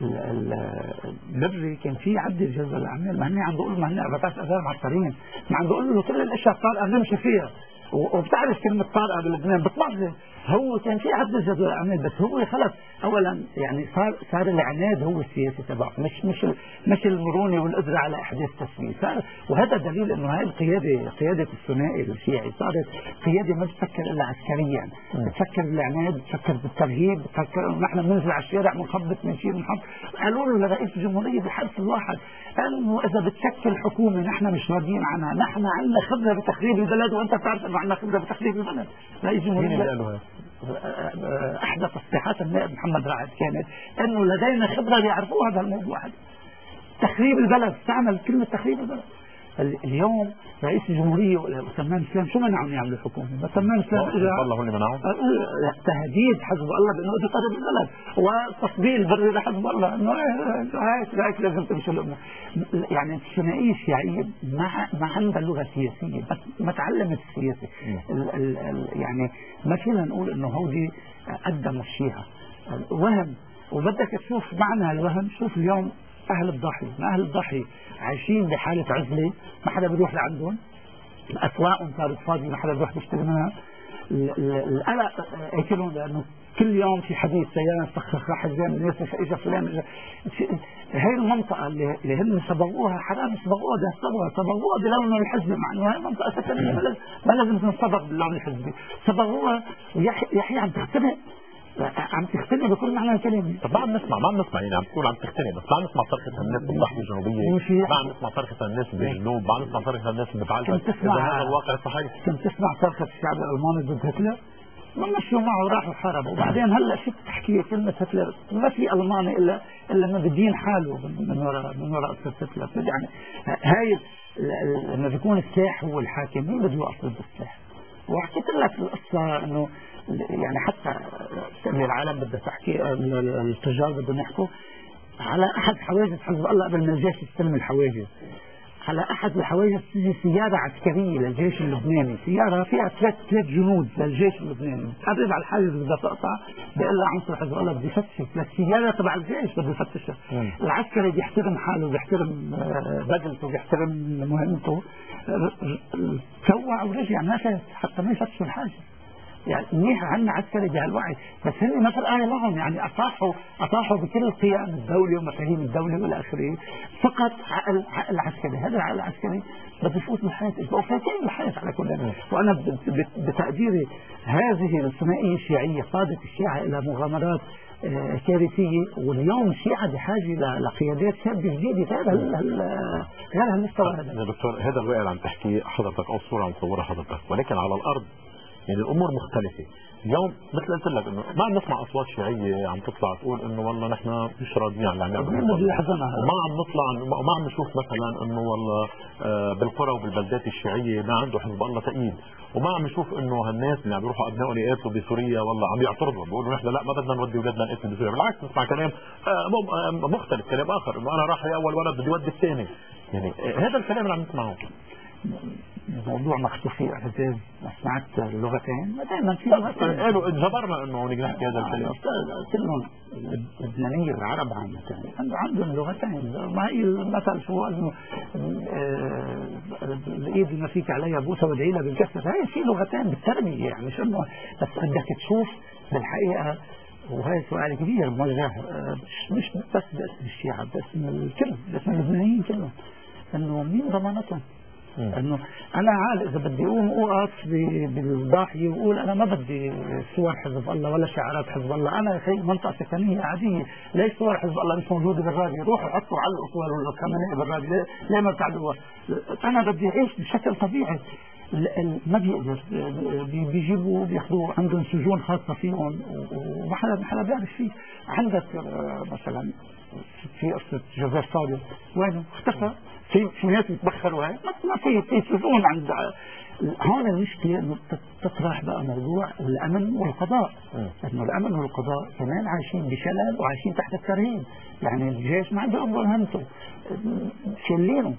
بري كان في عدل جدول الاعمال، ما هن عم بيقولوا ما هن 14 اذار معطرين، ما عم بيقولوا له كل الاشياء الطارئه بنمشي فيها، وبتعرف كلمه طارئه بلبنان بتطلع. هو كان في عدل جدول الاعمال، بس هو خلص اولا يعني صار العناد هو السياسي تبعه، مش المرونه والقدره على احداث تسويه. وهذا دليل انه هاي قياده الثنائي الشيعي صارت قياده ما بتفكر الا عسكريا، بتفكر بالعناد، بتفكر بالترهيب، بتفكر انه نحن بننزل على الشارع بنخبط بنشيل بنحط. قالوا له لرئيس الجمهوريه بالحرف الواحد انه اذا بتشكل حكومه نحن مش راضيين عنها، نحن عندنا خبره بتخريب البلد وانت بتعرف انه عندنا خبره بتخريب البلد. رئيس الجمهوريه احدى تصريحات النائب محمد رعد كانت انه لدينا خبره ليعرفوا هذا الموضوع. تخريب البلد، استعمل كلمه تخريب البلد. اليوم رئيس الجمهوريه وتمام سلام شو منعهم يعملوا حكومه؟ تمام سلام الله هو اللي منعهم. تهديد حزب الله بانه بده يخرب البلد وتطبيل بري لحزب الله انه هيك لازم تمشي الامور. يعني الثنائيه الشيعيه ما عندها لغه سياسيه، ما تعلمت السياسه. يعني ما فينا نقول انه هودي قدموا الشيعه وهم. وبدك تشوف معنى الوهم، شوف اليوم أهل الضاحية عايشين بحالة عزلة، ما حدا بيروح لعندهم، أسواقهم صارت فاضية ما حدا بيروح يشتري منها. القلق أكلهم لأنه كل يوم في حديث سيارة تفخخ راح زين الناس إجا فلان. هاي المنطقة اللي هم صبغوها حرام، صبغوها بلون الحزبي، مع إنه هاي منطقة سكنية ما لازم تنصبغ باللون الحزبي، صبغوها. ويحيى عم تختنق بكل معنى الكلمة. طب ما عم نسمع يعني عم تقول عم تختنق، بس ما عم نسمع صرخة الناس بالضاحية الجنوبية، ما عم نسمع صرخة الناس بالجنوب، ما عم نسمع صرخة الناس بتعالج. إذا هذا الواقع صحيح. كنت تسمع صرخة الشعب الألماني ضد هتلر؟ ما مشوا معه وراحوا حاربوا، وبعدين هلا شو بتحكي كلمة هتلر؟ ما في ألماني إلا ما بدين حاله من وراء قصة هتلر. يعني هاي لما بيكون السلاح هو الحاكم، مين بده يوقف ضد السلاح؟ وحكيت لك القصة إنه يعني حتى العالم بدها تحكي، التجار بدهم يحكوا على أحد حواجز حزب الله قبل ما الجيش يستلم الحواجز. على أحد الحواجز تيجي سيارة عسكرية للجيش اللبناني، سيارة فيها ثلاث جنود للجيش اللبناني، قبل على الحاجز بدها تقطع بيقول لها عنصر حزب الله بدي يفتش، للسيارة تبع الجيش بده يفتشها. العسكري بيحترم حاله، بيحترم بدلته، بيحترم مهمته، سوى ورجع ما فات حتى ما يفتشوا الحاجز. يعني منيح عندنا عسكري بهالوعي، بس هن ما فرق لهم، يعني اطاحوا بكل قيم الدوله ومفاهيم الدوله والى اخره، فقط عقل عسكري. هذا العقل العسكري بده يفوت بالحياه، فايتين بالحياه على كل. وانا بتقديري هذه الثنائيه الشيعيه قادت الشيعه الى مغامرات كارثيه، واليوم الشيعه بحاجه لقيادات شابه جديده غير هالمستوى هذا. يا دكتور، هذا الواقع اللي عم تحكيه حضرتك او الصوره عم تصورها حضرتك، ولكن على الارض يعني الامور مختلفه. اليوم مثل قلت لك انه ما عم نسمع اصوات شيعيه عم تطلع تقول انه والله نحن مش راضيين عن اللي عم يعملوا، وما عم نطلع وما عم نشوف مثلا انه والله بالقرى وبالبلدات الشيعيه ما عنده حزب الله تأييد، وما عم نشوف انه هالناس اللي عم يروحوا ابنائهم يقاتلوا بسوريا والله عم يعترضوا بيقولوا نحن لا ما بدنا نودي اولادنا نقاتل بسوريا. بالعكس نسمع كلام مختلف، كلام اخر انه انا راح اول ولد بدي اودي الثاني. يعني هذا الكلام اللي عم نسمعه. موضوع مخطوفي اعتذار سمعت اللغتين، دائما في لغتين قالوا انجبرنا انه نحكي هذا الكلام. كلهم اللبنانية العرب عامة عندهم لغتين. ما هي المثل شو انه الايد اللي ما فيك عليها بوسه وادعي لها بالكسر، هي في لغتين بالتربيه، يعني مش انه بس بدك تشوف بالحقيقه. وهي سؤال كبير موجه مش بس باسم الشيعة، باسم الكل، باسم اللبنانيين كلهم، انه مين ضمانتهم؟ انه انا عال اذا بدي اقوم اوقف بالضاحيه واقول انا ما بدي صور حزب الله ولا شعارات حزب الله، انا في منطقه سكنيه عاديه، ليش صور حزب الله مش موجوده بالراديو؟ روحوا حطوا على الصور والكاميرا بالراديو، ليه ما بتعدوها؟ انا بدي اعيش بشكل طبيعي. ما بيقدر، بيجيبوا بياخذوا عندهم سجون خاصه فيهم وما حدا بيعرف شيء. عندك مثلا في قصه جوزيف صادق وينه؟ اختفى. في ناس بيتبخروا هاي ما في سجون عند. هون المشكله انه تطرح بقى موضوع الامن والقضاء، انه الامن والقضاء كمان عايشين بشلل وعايشين تحت الترهيب، يعني الجيش ما عنده امر مهمته شلينه.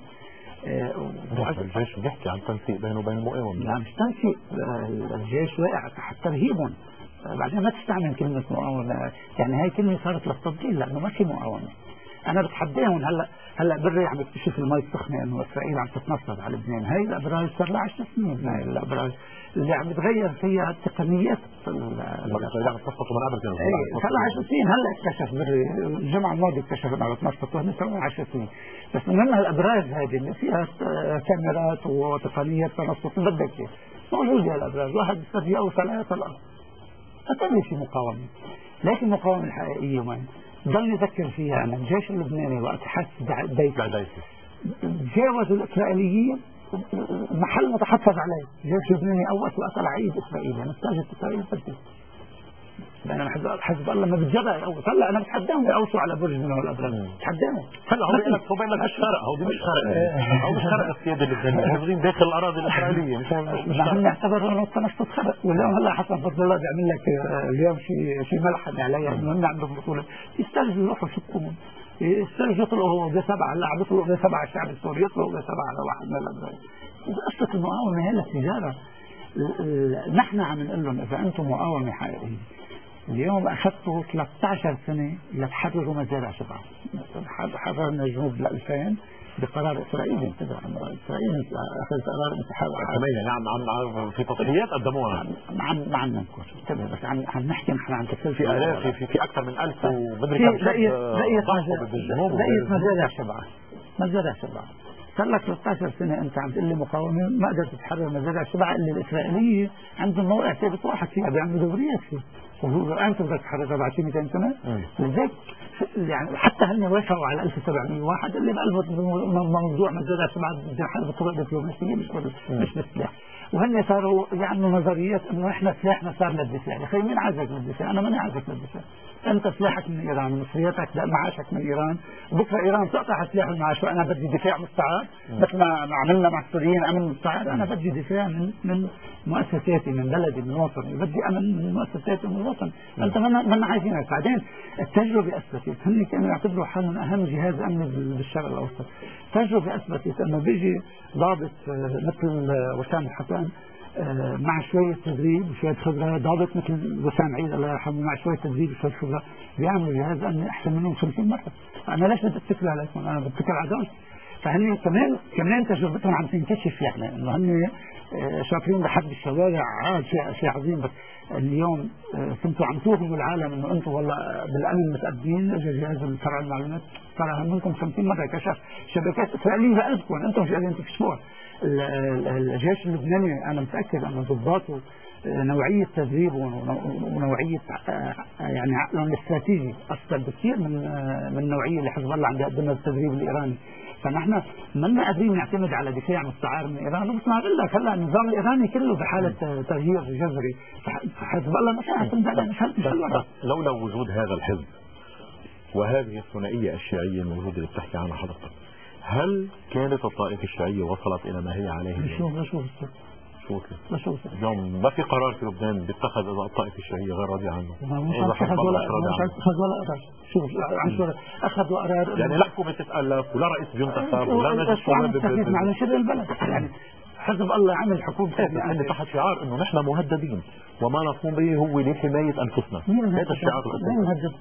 الجيش بيحكي عن تنسيق بينه وبين المقاومة. لا مش تنسيق، الجيش واقع تحت ترهيبهم. بعدين ما تستعمل كلمة مقاومة، يعني هاي كلمة صارت للتضليل لأنه ما في مقاومة. أنا بتحداهم هلا بري عم بكتشف المي السخنة إنه إسرائيل عم تتنصب على لبنان. هاي الأبراج صار لها 10 سنين، هاي الأبراج اللي عم بتغير فيها التقنيات. إسرائيل عم تتنصبوا من قبل كده. صار لها 10 سنين، هلا اكتشف بري الجمعة الماضية اكتشف إنها بتنصب، وهن صار لها 10 سنين. بس من ضمن الأبراج هذه اللي فيها كاميرات وتقنيات تنصب بدك إيه موجودة الأبراج، واحد يستفيد أو ثلاثة الأرض. أتمنى في مقاومة، لكن المقاومة الحقيقية وين؟ ضل نذكر فيها أن الجيش اللبناني وقت حس دايسي جاوزوا الإسرائيليين محل متحفظ عليه. الجيش اللبناني أول وقتل عيد إسرائيل، يعني استاجت إسرائيل فتت. بينما حزب الله ما بتجرأ يقوص. هلا أنا بتحداهم يقوصوا على برج من الأبراج، بتحداهم. هلا هو بيقول لك مش خرق، هو مش خرق، هو مش خرق السيادة اللبنانية، موجودين داخل الأراضي الإسرائيلية. مش نحن نعتبر إنه التنصت خرق، واليوم هلا حسن فضل الله بيعمل لك اليوم شيء ملحمة عليها إنه هم عندهم بطولة يستلزموا يروحوا يشكون، يستلزموا يطلعوا بسبعة، هلا عم يطلعوا بسبعة الشعب السوري، يطلعوا بسبعة على واحد من الأبراج. قصة المقاومة هي التجارة. نحن عم نقول لهم إذا أنتم مقاومة حقيقية اليوم أخذتوا 13 سنة لتحرروا مزارع شبعة. حررنا الجنوب ل2000 بقرار إسرائيلي. إسرائيل أخذت قرار انسحاب. نعم، في تضحيات قدموها. ما عم ننكر، بس عم نحكي نحن عن تكلفة في آلاف، في أكثر من 1000 ومدري كم بقيت مزارع شبعة. صار لك 13 سنة أنت عم تقول لي مقاومة، ما قدرت تحرر مزارع شبعة إلا الإسرائيلية عندهم موقع ثابت واحد فيها بيعملوا دوريات فيه. أنت بدك تحررها بعد 200 سنة؟ لذلك يعني حتى هن وافقوا على 1701 اللي موضوع مزارع شبعة بدنا نحارب بطرق دبلوماسية مش بالسلاح. وهن صاروا يعملوا نظريات انه احنا سلاحنا صار للدفاع. يا اخي مين عايزك للدفاع؟ انا ماني عايزك للدفاع. انت سلاحك من ايران، مصرياتك معاشك من ايران، بكره ايران تقطع سلاح المعاش وانا بدي دفاع مستعار مثل ما عملنا مع السوريين امن مستعار. انا بدي دفاع من مؤسساتي، من بلدي، من وطني، بدي امن من مؤسساتي ومن الوطن. انت ما عايزينك. بعدين التجربه اثبتت هن كانوا يعتبروا حالهم اهم جهاز امني بالشرق الاوسط. التجربه اثبتت انه بيجي ضابط مثل وسام الحسن مع شوية تدريب وشوية خبرة، ضابط مثل وسام عيد الله يرحمه مع شوية تدريب وشوية خبرة بيعملوا جهاز أمني أحسن منهم 50 مرة. أنا ليش بدي أتكل عليكم؟ أنا بتكل على دولتي. فهن كمان تجربتهم عم تنكشف، يعني انه هن شاطرين بحد الشوارع عاد شيء عظيم. بس اليوم كنتوا عم توهموا العالم انه انتم والله بالامن متقدمين. اجى جهاز الفرع المعلومات صار منكم 50 مره كشف شبكات اسرائيليه بقلبكم، انتم مش قادرين تكشفوها. الجيش اللبناني انا متاكد انه ضباطه نوعيه تدريب ونوعيه يعني عقلهم الاستراتيجي افضل بكثير من النوعيه اللي حزب الله عم يقدمها التدريب الايراني. فنحن ما قادرين نعتمد على دفاع مستعار من ايران. بس ما بقول لك هلا النظام الايراني كله بحاله تغيير جذري، حزب الله ما كان يعتمد على لولا وجود هذا الحزب وهذه الثنائيه الشيعيه الموجوده اللي بتحكي عنها حضرتك، هل كانت الطائفه الشيعيه وصلت الى ما هي عليه اليوم؟ اليوم ما في قرار في لبنان بيتخذ اذا الطائفه الشيعيه غير راضيه عنه. اذا اخذ ولا قرار. شوف اخذوا قرار يعني لا حكومه تتالف ولا رئيس بينتخب ولا مجلس على شبه البلد. يعني حزب الله عمل حكومه يعني تحت شعار انه نحن مهددين وما نقوم به هو لحمايه انفسنا. هذا الشعار الاساسي.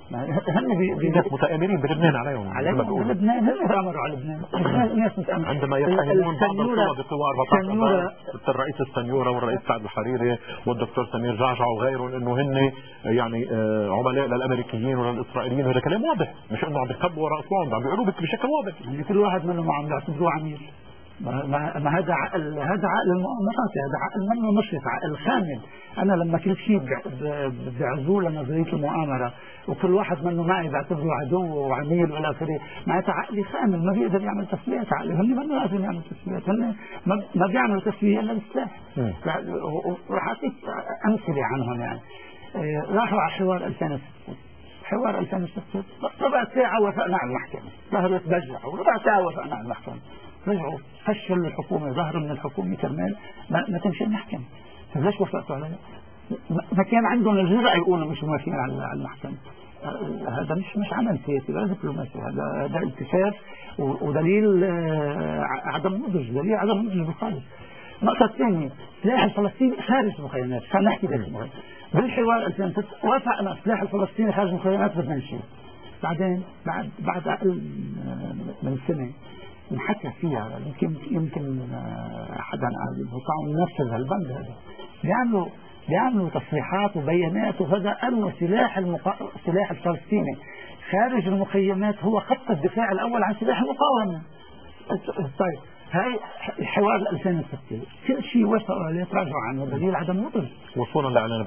الناس متآمرين بلبنان عليهم بلبنان هم تآمروا على لبنان. الناس متآمرين عندما يتهمون بعض القوى بقوى 14 الرئيس السنيورة والرئيس سعد الحريري والدكتور سمير جعجع وغيرهم انه هن يعني عملاء للامريكيين وللاسرائيليين. هذا كلام واضح، مش انه عم يخبوا وراء اصواتهم، عم بيقولوا بشكل واضح. يعني كل واحد منهم عم يعتبروه عميل. ما هذا عقل المؤامرات، هذا عقل منه مشرف، عقل خامل. انا لما كل شيء بعزول لنظريه المؤامره وكل واحد منه معي بعتبره عدو وعميل والى اخره، معناتها عقلي خامل ما بيقدر يعمل تسويات. عقلي هن ما لازم يعمل تسويات، هن ما بيعملوا تسويه الا بالسلاح. راح اعطيك امثله عنهم. يعني راحوا على حوار 2006. حوار 2006 ربع ساعه وافقنا على المحكمه، ظهرت بجعه وربع ساعه وافقنا على المحكمه. رجعوا فشلوا الحكومة، ظهروا من الحكومة كرمال ما تمشي المحكمة. فليش وافقتوا عليها؟ ما كان عندهم الجرأة يقولوا مش موافقين على المحكمة. هذا مش عمل سياسي ولا دبلوماسي، هذا التفاف ودليل عدم نضج، دليل عدم نضج بالخالص. النقطة الثانية، السلاح الفلسطيني خارج المخيمات. خلينا نحكي بس بالحوار 2006 وافقنا السلاح الفلسطيني خارج المخيمات بدنا نشيل. بعدين بعد أقل من سنة نحكى فيها، يمكن حدا قال نفذ هالبند هذا، بيعملوا تصريحات وبيانات وهذا انه سلاح الفلسطيني خارج المخيمات هو خط الدفاع الاول عن سلاح المقاومه. طيب هاي حوار 2006 كل شيء وافقوا عليه تراجعوا عنه، دليل عدم نضج. وصولا لاعلان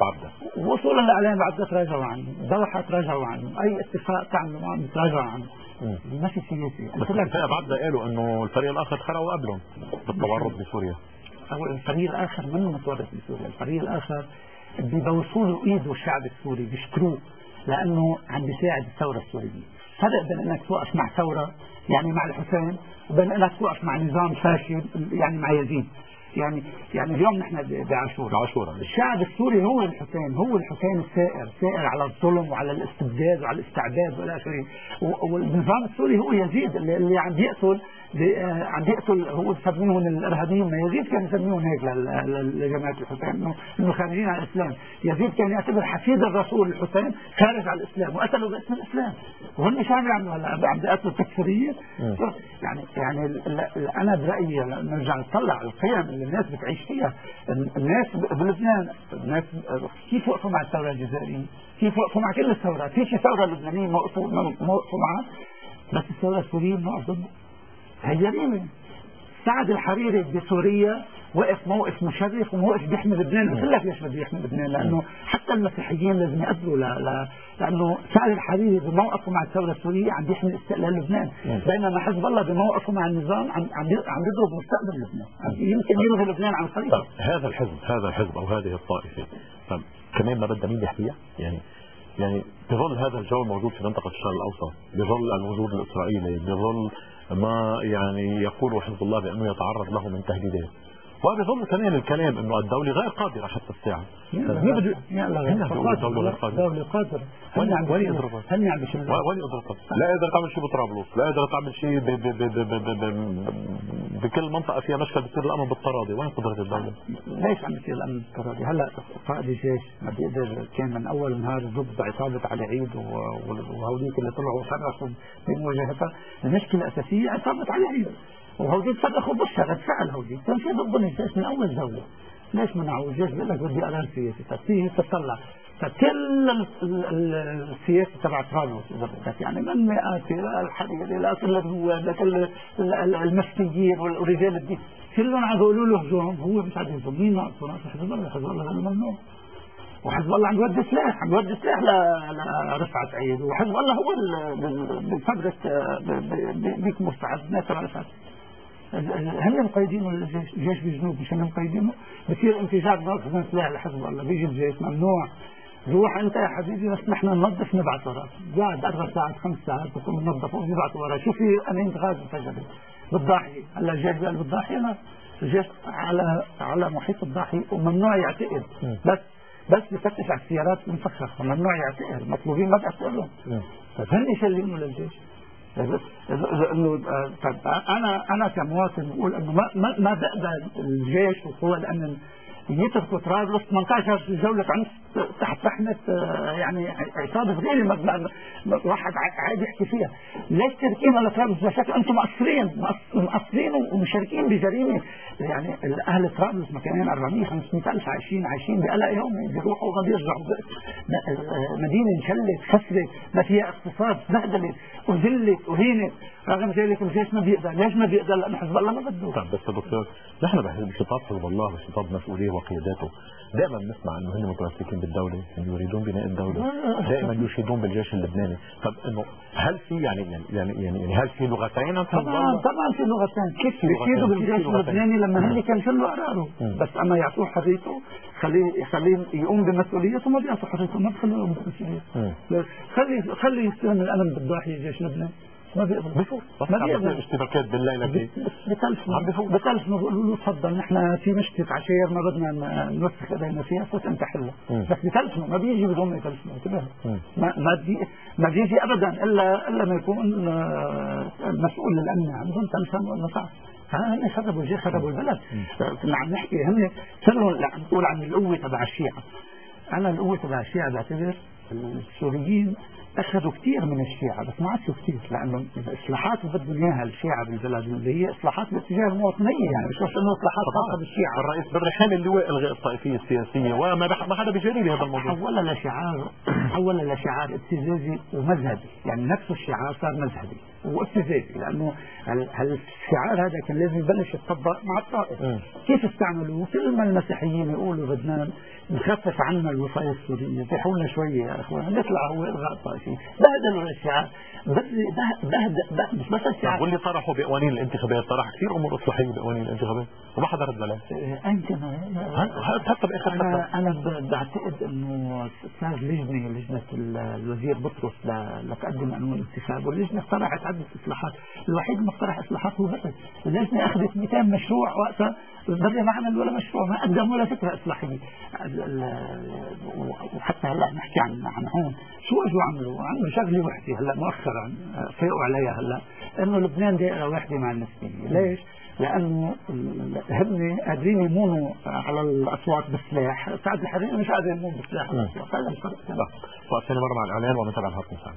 بعدة تراجعوا عنه، دوحة تراجعوا عنه، اي اتفاق تعملوا معه تراجعوا عنه. ماشي سياسي. بس الاتفاق بعدها قالوا انه الفريق الاخر خرقوا قبلهم بالتورط بسوريا. الفريق الاخر منه متورط بسوريا، الفريق الاخر بيبوسوا له ايده الشعب السوري، بيشكروه لانه عم بيساعد الثوره السوريه. فرق بين انك توقف مع ثوره يعني مع الحسين وبين انك توقف مع نظام فاشل يعني مع يزيد. يعني اليوم نحن بعاشوراء الشعب السوري هو الحسين السائر على الظلم وعلى الاستبداد وعلى الاستعباد والى اخره، والنظام السوري هو يزيد اللي عم بيقتل هو يسميهم الارهابيين. يزيد كان يسميهم هيك لجماعه الحسين انه خارجين على الاسلام. يزيد كان يعتبر حفيد الرسول الحسين خارج على الاسلام وقتلوا باسم الاسلام، وهم شو عم يعملوا هلا؟ عم بيقتلوا تكفيريه. يعني انا برايي نرجع نطلع على القيم اللي الناس بتعيش فيها. الناس بلبنان الناس كيف وقفوا مع الثوره الجزائريه، كيف وقفوا مع كل الثورات. في ثوره لبنانيه ما وقفوا معها، بس الثوره السوريه ما وقفوا. هي جريمه. سعد الحريري بسوريا وقف موقف مشرف وموقف بيحمي لبنان. قلت لك ليش بده يحمي لبنان؟ لانه حتى المسيحيين لازم يقبلوا لانه سعد الحريري بموقفه مع الثوره السوريه عم بيحمي استقلال لبنان، بينما حزب الله بموقفه مع النظام عم يضرب مستقبل لبنان، يمكن يلغي لبنان عن الخريطه. هذا الحزب او هذه الطائفه كمان ما بدها مين يحكيها؟ يعني بظل هذا الجو الموجود في منطقه الشرق الاوسط، بظل الوجود الاسرائيلي، بظل ما يعني يقول حزب الله بانه يتعرض له من تهديدات، وبظل كمان الكلام انه الدوله غير قادره حتى الساعه. هي بده الدوله غير قادره. الدوله قادره. ولي قدرتها. ولي قدرتها. لا قادره تعمل شيء بطرابلس، لا قادره تعمل شيء بكل منطقه فيها مشكل بتصير الامن بالتراضي، وين قدره الدوله؟ ليش عم بيصير الامن بالتراضي؟ هلا قائد الجيش ما بيقدر، كان من اول نهار ضد عصابه علي عيد وهوليك اللي طلعوا صرخوا بمواجهتها. المشكله الاساسيه عصابه علي عيد، وهوديك صدقوا بس رد فعل هوديك كان في ضد الجيش من اول دوله. ليش منعوا الجيش؟ بيقول لك بدي قرار سياسي، ففيه تطلع فكل السياسه تبع طرابلس اذا بدك، يعني من مئات الى الحريري الى كل النواب لكل المسكين ورجال الدين كلهم عم يقولوا له هجوم، هو مش عم يهجم. مين ناقصه؟ ناقص حزب الله. حزب الله ممنوع، وحزب الله عم يودي سلاح، لرفعت عيد، وحزب الله هو بفبرك بيك مستعد ناس رفعت. هل مقيدينه الجيش؟ الجيش بالجنوب مش مقيدينه؟ بصير انفجار ناقص سلاح لحزب الله، بيجي الجيش ممنوع. روح انت يا حبيبي بس نحن ننظف نبعث وراك، قاعد 4 ساعات 5 ساعات بكون ننظف ونبعث وراك. شو في امين غاز انفجرت بالضاحيه، هلا الجيش قال بالضاحيه لا، الجيش على محيط الضاحيه وممنوع يعتقل، بس بفتش على السيارات المفخخه، ممنوع يعتقل، مطلوبين ما تعتقلهم. فهن يسلموا للجيش. انه انا كمواطن بقول انه ما بقبل الجيش والقوى الامن يتركوا طرابلس 18 جولة عنف تحت رحمة يعني عصابة غير واحد عادي يحكي فيها. ليش تركينا لطرابلس بشكل انتم مقصرين ومشاركين بجريمة؟ يعني اهل طرابلس مكانين 400 500 ألف عايشين بقلق يومي، بيروحوا وما بيرجعوا. مدينة انشلت خسرت، ما فيها اقتصاد، بهدلت وذلت وهينت. رغم ذلك الجيش ما بيقدر. ليش ما بيقدر؟ لأن حزب الله ما بده. طيب بس دكتور، نحن بخطاب حزب الله وخطاب مسؤوليه وقياداته دائما بنسمع انه هن متمسكين بالدوله، انه يريدون بناء الدوله، دائما يشيدون بالجيش اللبناني. طب انه هل في يعني هل في لغتين؟ طبعا في لغتين. كيف يشيدوا بالجيش اللبناني لما هن كان كله قراره؟ بس اما يعطوه حريته، خليه يقوم بمسؤوليته، ما بيعطوا حريته، ما بخلوه يقوم بمسؤوليته. خلي يستلم الألم بالضاحية جيش لبنان، ما بيقبل. ما بيقبل اشتباكات بالليلة بتلفنوا بيقولوا له تفضل نحن في مشكلة عشير ما بدنا نوسخ ايدينا فيها، فوت انت حلها. بس بتلفنوا، ما بيجي بدون ما يتلفنوا. انتبه، ما بيجي ابدا الا ما يكون مسؤول للامن عندهم تلفن ولا صعب. هن خربوا الجيش، خربوا البلد. كنا عم نحكي هن صرنا عم نقول عن القوة تبع الشيعة. انا القوة تبع الشيعة بعتبر السوريين أخذوا كثير من الشيعة، بس ما عادوا كثير، لأنه الإصلاحات اللي بدهم إياها الشيعة بالبلد اللي هي إصلاحات باتجاه المواطنية، يعني مش إنه إصلاحات خاصة بالشيعة. الرئيس بالرحال اللواء إلغاء الطائفية السياسية، وما حدا بيجري بهذا الموضوع. حولها لشعار ابتزازي ومذهبي، يعني نفس الشعار صار مذهبي وابتزازي، لأنه الشعار هذا كان لازم يبلش يتطبق مع الطائف. كيف استعملوه؟ كل ما المسيحيين يقولوا بدنا نخفف عنا الوصاية السورية، زحوا لنا شوية يا اخوان، نطلع هو الغاء الطائفي، بهدلوا الشعار، مش بس الشعار. واللي طرحوا بقوانين الانتخابات طرح كثير امور اصلاحيه بقوانين الانتخابات وما حدا رد عليه. انت حتى باخر انا بعتقد انه صار لجنه الوزير بطرس لتقدم قانون الانتخاب، واللجنه اقترحت عده اصلاحات، الوحيد اللي اقترح اصلاحات هو بطرس. اللجنه اخذت 200 مشروع وقتها، بدري ما عمل ولا مشروع، ما قدم ولا فكره اصلاحيه. وحتى هلا نحكي عن هون شو اجوا عملوا شغله وحده هلا مؤخرا فاقوا عليها هلا، انه لبنان دائره واحده مع النسبيه. ليش؟ لانه هن قادرين يمونوا على الاصوات بالسلاح، سعد الحريري مش قادر يمون بالسلاح. هذا الفرق. وقفنا مره مع الاعلان ونتابع الهات مساعد.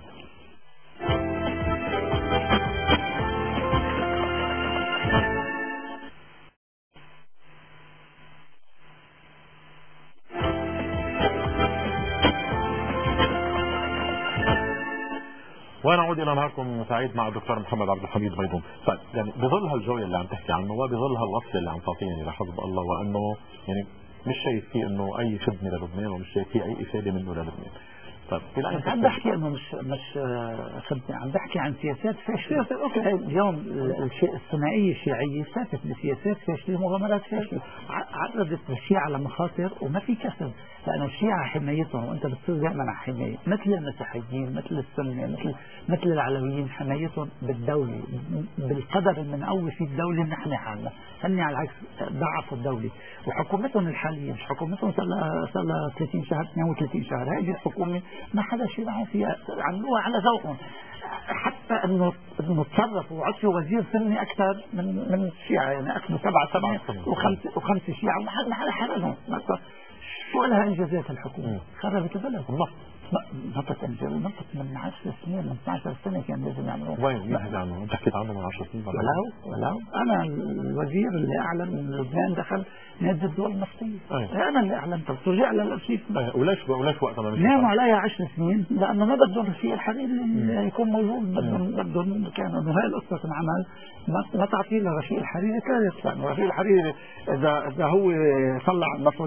ونعود الى نهاركم سعيد مع الدكتور محمد عبد الحميد بيضون. طيب يعني بظل هالجوله اللي عم تحكي عنه وبظل هالوصله اللي عم تعطيني لحزب الله، وانه يعني مش شايف فيه انه اي خدمه للبنان ومش شايف فيه اي افاده منه للبنان، طيب بس عم بحكي انه مش خدمة، عم بحكي عن سياسات فاشلة. اوكي اليوم الثنائية الشيعية فاتت بسياسات فاشلة ومغامرات فاشلة، عرضت الشيعة لمخاطر وما في كسب، لأنه الشيعة حمايتهم وأنت بتصير دائما على حماية، مثل المسيحيين مثل السنة مثل العلويين حمايتهم بالدولة بالقدر المنقوي في الدولة نحن حالنا، هن على العكس ضعفوا الدولة وحكومتهم الحالية، مش حكومتهم صار لها 30 شهر 32 شهر، هذه الحكومة ما حدا شيء معه فيها، عملوها على ذوقهم، حتى انه تصرفوا وعطوا وزير سني اكثر من الشيعة، يعني اخذوا 7 وخمس شيعة وما حدا حرقهم. شو لها انجازات الحكومة؟ خربت البلد. نطت انجاز، نطت من 10 سنين من 12 سنة كان لازم يعملوها. وين عنه؟ انت حكيت عنه من 10 سنين ولو انا الوزير اللي اعلن من لبنان دخل نادي الدول النفطية، انا اللي اعلنت ترجع للارشيف. وليش وقتها ما ناموا عليها 10 سنين لانه ما بدهم رفيق الحريري اللي يكون موجود، بدهم كانوا انه هاي القصة تنعمل ما تعطي له رفيق الحريري كارثة، لانه رفيق الحريري اذا هو طلع النفط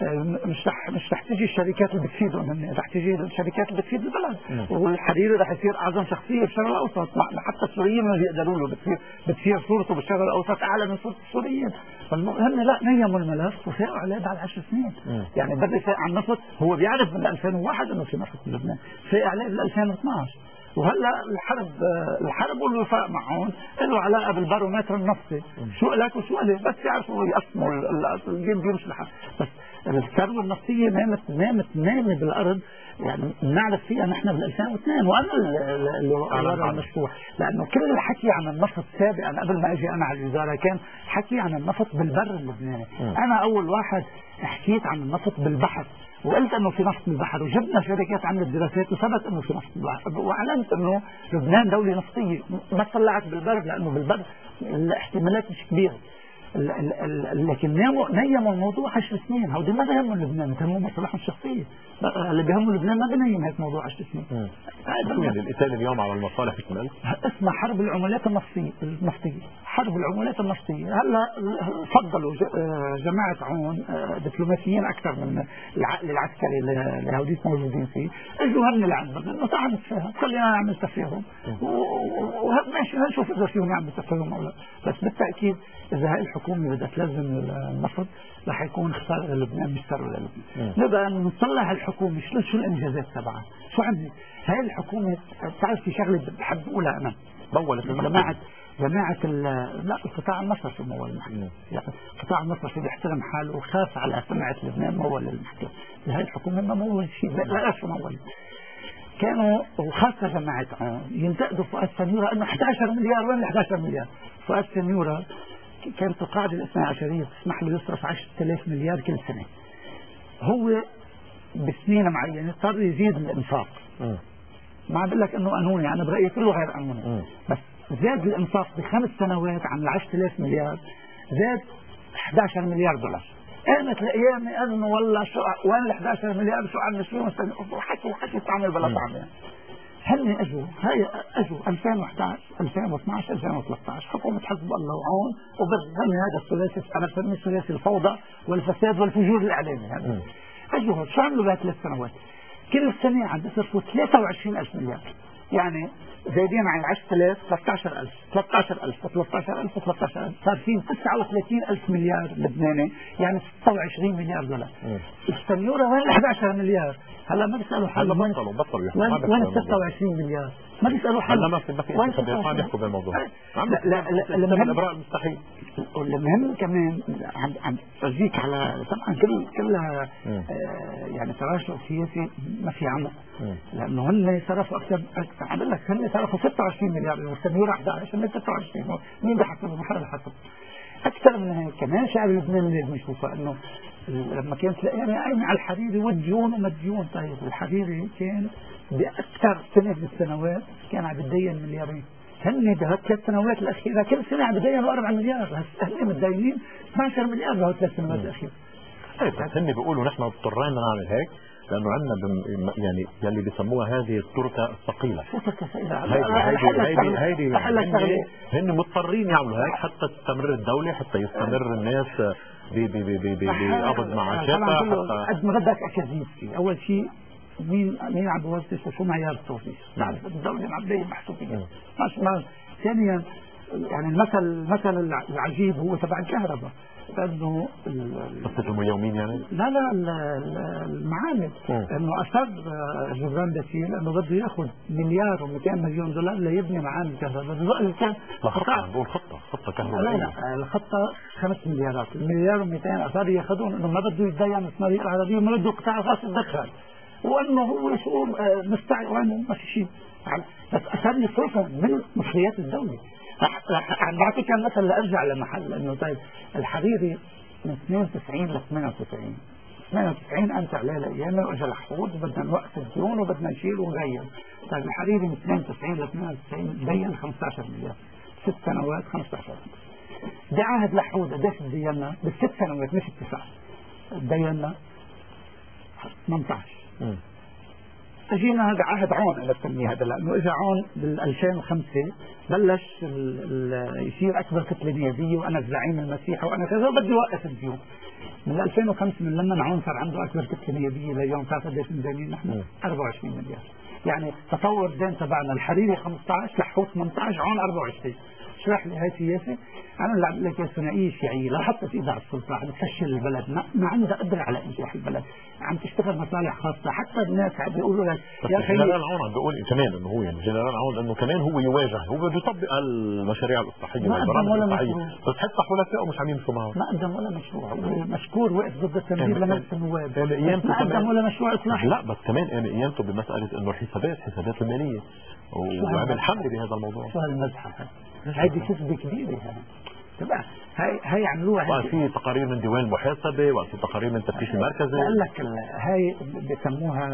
مش رح تجي الشركات اللي بتفيدهم، رح تجي الشركات اللي بتفيد البلد، والحريري رح يصير اعظم شخصية بالشرق الاوسط، حتى السوريين ما بيقدروا له، بتصير صورته بالشرق الاوسط اعلى من صورة السوريين. فالمهم لا نيموا الملف وفاقوا عليه بعد 10 سنين، يعني بدأ يفاق عن النفط، هو بيعرف من 2001 انه في نفط بلبنان، فاق عليه بال 2012. وهلا الحرب والوفاء معهم له علاقه بالبارومتر النفطي، شو لك وشو لي، بس يعرفوا يقسموا الجيم بيمشي الحال. بس الثروه النفطيه نامت بالارض، يعني نعرف فيها نحن بال 2002 وانا اللي ورا المشروع، لانه كل الحكي عن النفط سابقا قبل ما اجي انا على الوزاره كان حكي عن النفط بالبر اللبناني، انا اول واحد حكيت عن النفط بالبحر وقلت انه في نفط بالبحر، وجبنا شركات عملت دراسات وثبت انه في نفط بالبحر، واعلنت انه لبنان دولة نفطية، ما طلعت بالبر لانه بالبر الاحتمالات مش كبيرة، لكن نيموا الموضوع 10 سنين، هودي ما بيهموا لبنان، بيهموا مصالحهم الشخصية، اللي بيهموا لبنان ما بنيم هيك موضوع 10 سنين. يعني القتال اليوم على المصالح الشمال اسمها حرب العملات النفطية، حرب العملات النفطية. هلا فضلوا جماعة عون دبلوماسيين أكثر من العقل العسكري اللي هوديك موجودين فيه، اجوا هن لعندنا انه تعال نتفاهم، خلينا نعمل تفاهم وماشي نشوف اذا فيهم يعمل تفاهم او لا، بس بالتأكيد اذا هاي الحكومة بدها تلزم النفط رح يكون خسارة للبنان مش ثروة للبنان. نبقى نطلع الحكومة شو الانجازات تبعها، شو عندي هاي الحكومة. بتعرف في شغلة بحب اقولها انا، مولت جماعة لا القطاع المصرفي مول المحكمة، يعني القطاع المصرفي بيحترم حاله وخاف على سمعة لبنان مول المحكمة، هاي الحكومة ما مول شيء، لا شو مول. كانوا وخاصة جماعة عون ينتقدوا فؤاد سنيورة انه 11 مليار، وين ال 11 مليار؟ فؤاد سنيورة كانت القاعدة الاثنى عشرية تسمح له يصرف 10,000 مليار كل سنة، هو بسنين معينة اضطر يزيد الانفاق، ما عم بقول لك انه قانوني، انا برأيي كله غير قانوني، بس زاد الانفاق ب5 سنوات عن 10,000 مليار، زاد 11 مليار دولار. قامت الايام انه والله شو وين ال 11 مليار شو عم نسوي، حكي تعمل بلا طعم. يعني هن اجوا 2011 2012 2013 حكومة حزب الله وعون وبرهن هذا الثلاثي، انا بسميه الثلاثي الفوضى والفساد والفجور الاعلامي. يعني اجوا شو عملوا بهي 3 سنوات؟ كل سنة عم بيصرفوا 23,000 مليار، يعني زايدين عن 10,000 13,000 صار 39,000 مليار لبناني، يعني 26 مليار دولار. السنيورة وين 11 مليار؟ هلا ما بيسألوا حالهم وين 26 مليار، ما بيسألوا حالهم ما في يحكوا بالموضوع. لا الإبراء مستحيل. المهم كمان عم أجيك على طبعا كلها يعني تراشق سياسي ما في عمق، لأنه هن صرفوا أكثر عم بقول لك هن صرفوا 26 مليار والسنيورة 11 من 26، مين بحسب محل الحسب أكثر من هيك. كمان شعب لبنان لازم يشوفها إنه لما كانت يعني قايمة على الحريري وديون ومديون. طيب الحريري كان بأكثر سنة من السنوات كان عم يتدين مليارين، هن بهال 3 سنوات الأخيرة كل سنة عم يتدينوا 4 مليار، هن متدينين 12 مليار بهال 3 سنوات الأخيرة. هن بيقولوا نحن اضطرينا نعمل هيك لأنه عندنا يعني يلي بيسموها هذه التركة الثقيلة. هيدي هن مضطرين يعملوا هيك حتى تستمر الدولة، حتى يستمر الناس بقبض معاشاتها، حتى قد ما بدك أكذب فيه. أول شيء مين عم بوزش وشو معيار التوزيع. نعرف الدولة معبية محسوبية. ثانيا يعني المثل العجيب هو تبع الكهرباء، لانه بتصرفوا يومين يعني؟ لا المعامل انه اصر جبران باسيل انه بده ياخذ $1,200 مليون ليبني معامل كهرباء. خطة كهربائية. لا الخطة 5 مليارات، $1,200,000 اصر ياخذون انه ما بده يتدين الصناديق العربية وما بده القطاع الخاص يتدخل، وانه هو شؤون مستعد وانه ما في شيء، بس اصر يصرفها من مصريات الدولة. عم بعطيك مثل لارجع لمحل انه طيب الحريري من 92 ل 98 انت عليه الايام واجى الحقود وبدنا نوقف الديون وبدنا نشيل ونغير. طيب الحريري من 92 ل 98 دين 15 مليار، 6 سنوات 15. بعهد لحود قديش دينا ب6 سنوات مش 9 دينا 18. اجينا هذا عهد عون على التنمية هذا، لانه اجى عون بال 2005 بلش يصير اكبر كتله نيابيه وانا الزعيم المسيحي وانا كذا بدي اوقف الديون. من 2005 من لما عون صار عنده اكبر كتله نيابيه لليوم صار قديش مدينين نحن 24 مليار. يعني تطور الدين تبعنا الحريري 15 لحوت 18 عون 24. اشرح لي هاي سياسه. انا اللي عم لك ثنائيه شيعيه لا حطت ايدها على السلطه عم تفشل البلد، ما عندها قدره على انجاح البلد، عم تشتغل مصالح خاصه. حتى الناس عم بيقولوا لك يا اخي جنرال عون عم بيقول كمان انه هو يعني جنرال عون انه كمان هو يواجه، هو بده يطبق المشاريع الاصلاحيه والبرامج الاصلاحيه، بس حتى حلفائه مش عم يمشوا معه. ما قدم ولا مشروع، مشكور وقف ضد التمديد لمجلس النواب، ما قدم ولا مشروع اصلاحي. لا بس كمان قام قيامته بمساله انه الحسابات الماليه وعمل حمله بهذا الموضوع. شو هالمزحه هذه كذبه كبيره تبقى هاي عملوها. وقت في تقارير من ديوان المحاسبه، وقت في تقارير من التفتيش المركزي. قال لك هاي بسموها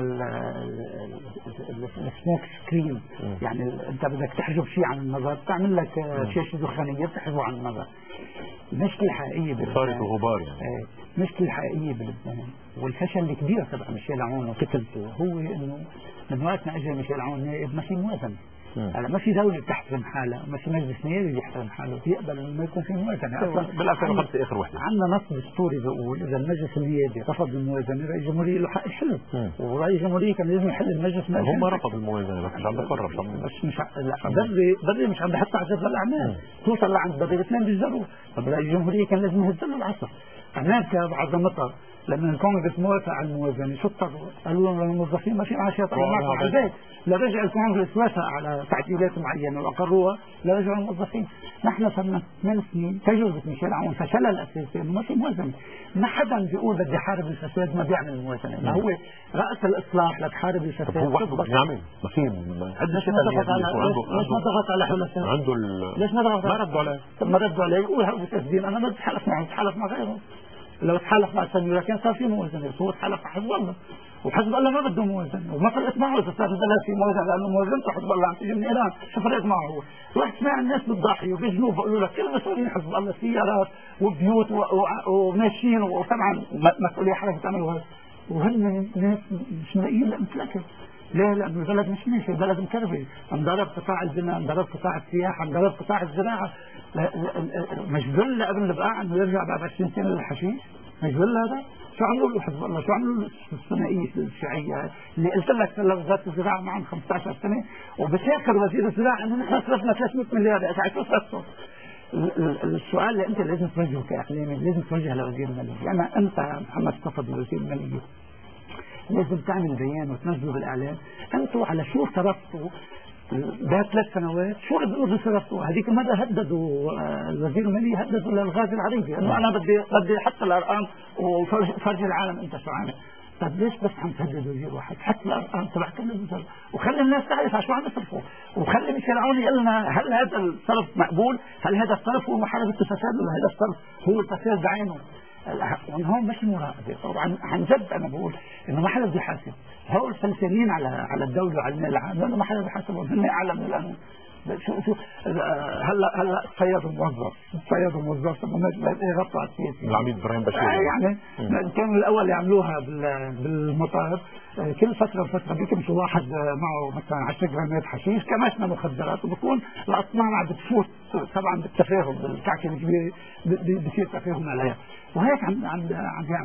السموك سكرين، يعني انت بدك تحجب شيء عن النظر، تعمل لك شاشه دخانيه بتحجبه عن النظر. المشكله الحقيقيه بلبنان صارت غبار يعني. المشكله الحقيقيه بلبنان والفشل الكبير تبع ميشيل عون وكتلته هو انه من وقت ما اجى ميشيل عون نائب ما في موازنه. هلا ما في دولة بتحترم حالها، ما في مجلس نيابي بيحترم حاله، بيقبل انه ما يكون في موازنة. اصلا بال 2005 اخر وحده عندنا نص دستوري بيقول اذا المجلس النيابي رفض الموازنة رئيس الجمهورية له حق يحل، ورئيس الجمهورية كان لازم يحل المجلس. هم رفضوا الموازنة بس مش عم بقرب، بس مش لا بري مش عم بحط على جدول الاعمال، توصل لعند بري الاثنين بيجزروه. طب رئيس الجمهورية كان لازم يهز له العصا. امريكا بعظمتها لما الكونغرس موافق على الموازنة شو اضطروا؟ قالوا لهم للموظفين ما في معاشات طبعا على البيت، لرجع الكونغرس وافق على تعديلات معينة واقروها لرجعوا الموظفين. نحن صرنا 8 سنين تجربة ميشيل عون فشلها الاساسي انه ما في موازنة. ما حدا بيقول بدي حارب الفساد ما بيعمل موازنة، ما هو رأس الاصلاح لتحارب الفساد. هو وحده بيعمل ما في ليش ما ضغط على حلفاء؟ عنده ليش ما ضغط؟ ما ردوا عليه. ما ردوا عليه يقول هؤلاء تسديد انا ما بتحالف معه، بتحالف مع غيره. لو تحالف مع سميرة كان صار في موازنة، هو تحالف مع حزب الله وحزب الله ما بده موازنة وما فرقت معه اذا صار البلد في موازنة لانه موازنته حزب الله عم تيجي من ايران، شو فرقت معه هو؟ روح اسمع الناس بالضاحية وبيجنوب بقولوا لك كل مسؤولين حزب الله سيارات وبيوت وماشيين وطبعا مسؤولية حركة عمل وهن ناس مش ملاقيين لامتلاكها. ليه؟ لأنه البلد مش ماشي، البلد مكربة، انضرب قطاع البناء، انضرب قطاع السياحة، انضرب قطاع الزراعة. مش ذل ابن البقاع انه يرجع بعد 20 سنة للحشيش؟ مش ذل هذا؟ شو عملوا له حزب الله؟ شو عملوا له الثنائية الشيعية اللي قلت لك صار وزارة الزراعة معهم 15 سنة وبتذكر وزير الزراعة انه نحن صرفنا 300 مليار. شو صرفتوا؟ السؤال اللي انت لازم توجهه كاعلامي لازم توجهه لوزير المالية. انت محمد صفدي وزير المالية لازم تعمل بيان وتنزله بالاعلام انتوا على شو صرفتوا ده 3 سنوات، شو بده صرفتوا. هذيك المرة هددوا الوزير المالية هددوا للغازي العريبي انه انا بدي احط الارقام وفرج العالم انت شو عامل. طب ليش بس عم تهدد وزير واحد؟ حط الارقام تبع كل الوزراء وخلي الناس تعرف على شو عم يصرفوا، وخلي ميشيل عون يقول لنا هل هذا الصرف مقبول؟ هل هذا الصرف هو محاربة الفساد ولا هذا الصرف هو الفساد بعينه؟ هون مش مراقبة. طبعا عن جد انا بقول انه ما حدا بده يحاسب هؤلاء الفلسفيين على الدولة وعلى المال العام، لانه ما حدا بيحاسبهم، هن اعلى من القانون. شو هلا صيادوا موظف ما يغطوا على السياسي العميد ابراهيم بشير يعني كانوا الاول يعملوها بالمطار كل فتره وفتره بيمشي واحد معه مثلا 10 جرامات حشيش كماشنا مخدرات وبكون الاطنان عم بتفوت طبعا بالتفاهم بالكعكه الكبيره بصير تفاهم عليها وهيك عم يعملوا.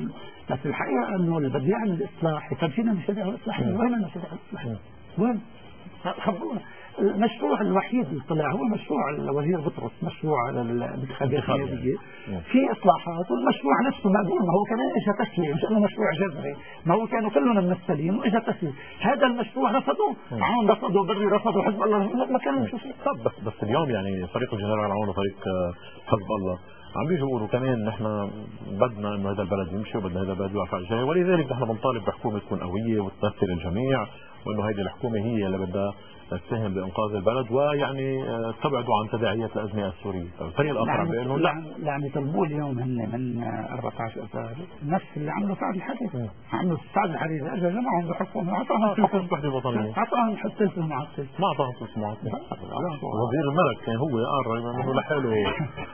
بس الحقيقة انه اللي بده يعمل اصلاح كان فينا مشاريع الاصلاح. وين المشاريع الاصلاح؟ وين؟ خبرونا. المشروع الوحيد اللي طلع هو مشروع الوزير بطرس، مشروع الانتخابات الرئاسية في اصلاحات، والمشروع نفسه مقبول. ما هو كمان اجى تسلية، مش انه مشروع جذري، ما هو كانوا كلنا ممثلين واجى تسلية. هذا المشروع رفضوه، عون رفضوا، بري رفضوا، حزب الله ما كانوا شو. طب بس اليوم يعني فريق الجنرال عون وفريق حزب الله عم بيجوا يقولوا كمان نحن بدنا انه هذا البلد يمشي وبدنا هذا البلد يوقف على الجاي، ولذلك نحن بنطالب بحكومه تكون قويه وتمثل الجميع، وانه هذه الحكومه هي اللي بدها تساهم بانقاذ البلد ويعني تبعدوا عن تداعيات الازمه السوريه. الفريق الاخر عم بيقولوا لا، يعني طلبوا اليوم هن من 14 اذار نفس اللي عملوا سعد الحريري. عملوا سعد الحريري اجى جمعهم بحكم، اعطاهم حكم الوحده الوطنيه، اعطاهم ثلث المعطل، ما اعطاهم ثلث المعطل. وزير الملك كان هو قرر منه لحاله،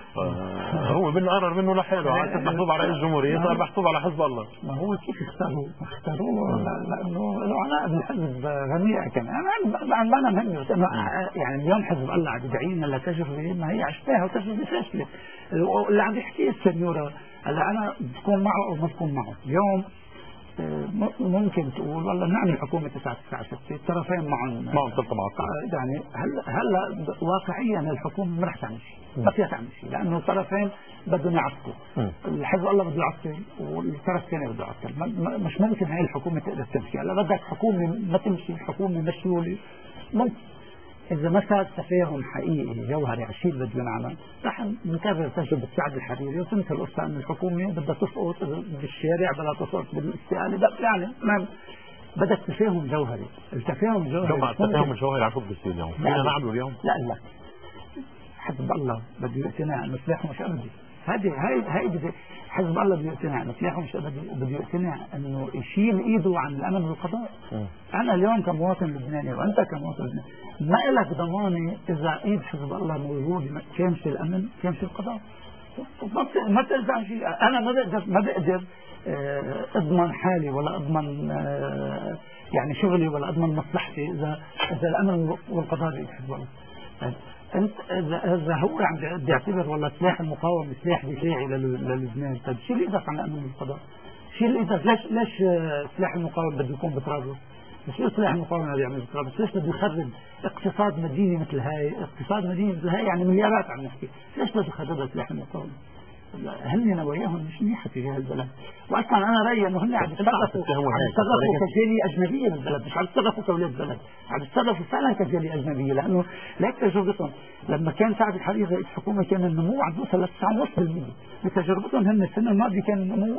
هو قرر منه لحاله، عاد محسوب على رئيس الجمهوريه، صار محسوب على حزب الله. ما هو كيف اختاروه لانه العناء بالحزب غنية كمان. انا مهمه يعني اليوم حزب الله عم يدعينا لتجربه ما هي عشتها وتجربه فاشله. اللي عم يحكيه السنيوره هلا انا بكون معه او ما بكون معه. اليوم ممكن تقول والله نعمل حكومه 996 الطرفين معهم سلطه معطله. يعني هلا واقعيا الحكومه ما رح تعمل شيء، ما فيها تعمل شيء، لانه الطرفين بدهم يعطلوا. الحزب الله بده يعطل والطرف الثاني بده يعطل. مش ممكن هاي الحكومه تقدر تمشي. هلا بدك حكومه ما تمشي، حكومه مشلوله. ممكن إذا ما صار تفاهم حقيقي جوهري على الشيء اللي بده ينعمل رح نكرر تجربة سعد الحريري وتنسى القصة أن الحكومة بدها تسقط بالشارع، بدها تسقط بالاستقالة. يعني ما بدك تفاهم جوهري. التفاهم الجوهري التفاهم الجوهري عم بيصير اليوم. فينا نعمله اليوم؟ لا حزب الله بده يقتنع أن سلاحه مش أبدي. هذه حزب الله بده يقتنع أن سلاحه مش أبدي، وبده يقتنع أنه يشيل إيده عن الأمن والقضاء. أنا اليوم كمواطن لبناني وأنت كمواطن لبناني ما لك ضمانة إذا إيد حزب الله موجود كامش الأمن كامش القضاء. ما تقدر شيء. أنا ما بقدر أضمن حالي ولا أضمن يعني شغلي ولا أضمن مصلحتي إذا الأمن والقضاء بإيد حزب الله. انت اذا هو عم بيعتبر والله سلاح المقاومه سلاح دفاعي للبنان، طيب شيل ايدك عن الامن والقضاء، شيل ايدك. ليش سلاح المقاومه بده يكون بطرابلس؟ ليش سلاح المقاومه بده يعمل بطرابلس؟ ليش بده يخرب اقتصاد مدينه مثل هاي؟ اقتصاد مدينه مثل هاي يعني مليارات عم نحكي، ليش بده يخربها سلاح المقاومه؟ هن نواياهم مش منيحه تجاه البلد. واصلا انا رايي انه هن عم يتصرفوا كجاليه اجنبيه بالبلد، مش عم يتصرفوا كاولاد بلد، عم يتصرفوا فعلا كجاليه اجنبيه. لانه ليك تجربتهم لما كان سعد الحريري رئيس حكومه كان النمو عم يوصل ل 9.5%. بتجربتهم هن السنه الماضيه كان النمو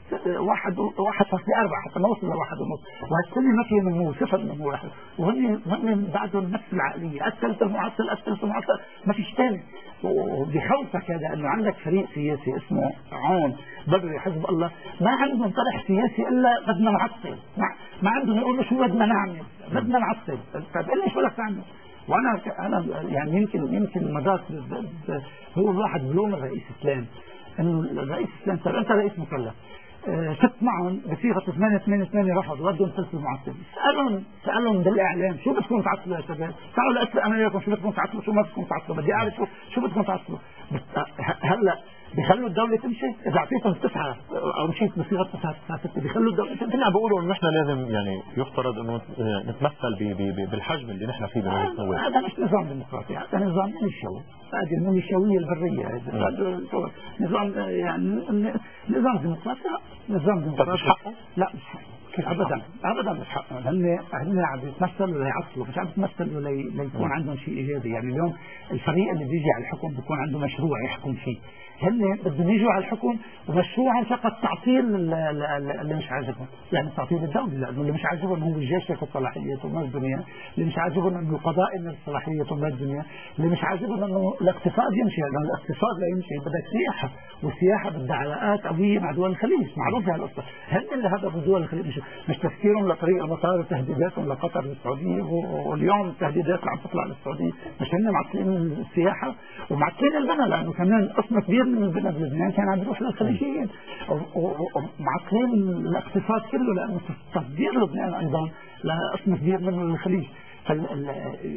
1.4 حتى ما وصل ل 1.5، وهالسنه ما في نمو، صفر نمو واحد. وهن بعدهم نفس العقليه، الثلث المعطل ما فيش ثاني. وبخوفك هذا انه عندك فريق سياسي اسمه عون بدري حزب الله ما عندهم طرح سياسي الا بدنا نعطل، ما عندهم يقولوا شو بدنا نعمل، بدنا نعطل. طيب قل لي شو بدك تعمل؟ وانا يعني يمكن مرات هو الواحد بلوم الرئيس اسلام انه الرئيس اسلام طيب انت رئيس مكلف، فت معهم بصيغه 888 رفضوا بدهم ثلث المعطل. سالهم بالاعلام شو بدكم تعطلوا يا شباب؟ تعالوا لأسرع انا وياكم شو بدكم تعطلوا شو ما بدكم تعطلوا، بدي اعرف شو بدكم تعطلوا. هلا بيخلوا الدوله تمشي اذا اعطيتهم 9 او مشيت بصيغه 9 بيخلوا الدوله تمشي. هن عم بيقولوا انه نحن لازم يعني يفترض انه نتمثل بالحجم اللي نحن فيه بمجلس النواب. هذا مش نظام ديمقراطي، هذا نظام ميليشياوي، هذه الميليشياويه البريه. هذا نظام يعني نظام ديمقراطي. مش حقه؟ لا مش حقه ابدا مش حقه. هن عم يتمثلوا ليعطلوا، مش عم يتمثلوا ليكون عندهم شيء ايجابي. يعني اليوم الفريق اللي بيجي على الحكم بيكون عنده مشروع يحكم فيه. هن بدهم يجوا على الحكم ومشروعهم فقط تعطيل اللي مش عاجبهم، يعني تعطيل الدولة، لأنه اللي مش عاجبهم هو الجيش ياخذ صلاحيته ما الدنيا، اللي مش عاجبهم انه القضاء يملك صلاحيته ما الدنيا، اللي مش عاجبهم انه الاقتصاد يمشي، لأنه الاقتصاد لا يمشي بدك سياحة، والسياحة بدها علاقات قوية مع دول الخليج، معروفة هالقصة. هن اللي هدفوا دول الخليج مش تفكيرهم لطريق المطار وتهديداتهم لقطر والسعودية، واليوم التهديدات اللي عم تطلع للسعودية مش هن معطلين السياحة ومعطلين البنى، لأنه كمان قسم كبير من البنى بلبنان كان عم بيروح للخليجيين، ومعطلين الاقتصاد كله لأنه تصدير لبنان أيضا لقسم كبير منه للخليج.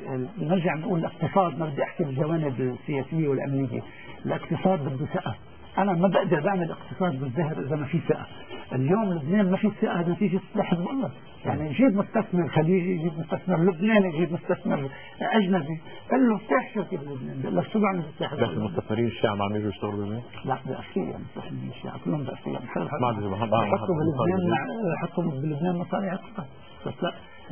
نرجع نقول الاقتصاد، ما بدي أحكي بالجوانب السياسية والأمنية، الاقتصاد بده سقف، انا ما بقدر بعمل اقتصاد بالظهر اذا ما في ثقه. اليوم لبنان ما في ثقه نتيجه حزب الله. يعني يجيب مستثمر خليجي، يجيب مستثمر لبناني، يجيب مستثمر اجنبي، قال له افتح شركه بلبنان، بقول لك شو بعمل افتح؟ بس المستثمرين الشيعة ما عم يجوا يشتغلوا بلبنان؟ لا بأسيا مستثمرين الشيعة كلهم بأسيا. حطوا بلبنان مصاري اقتصاد، بس لا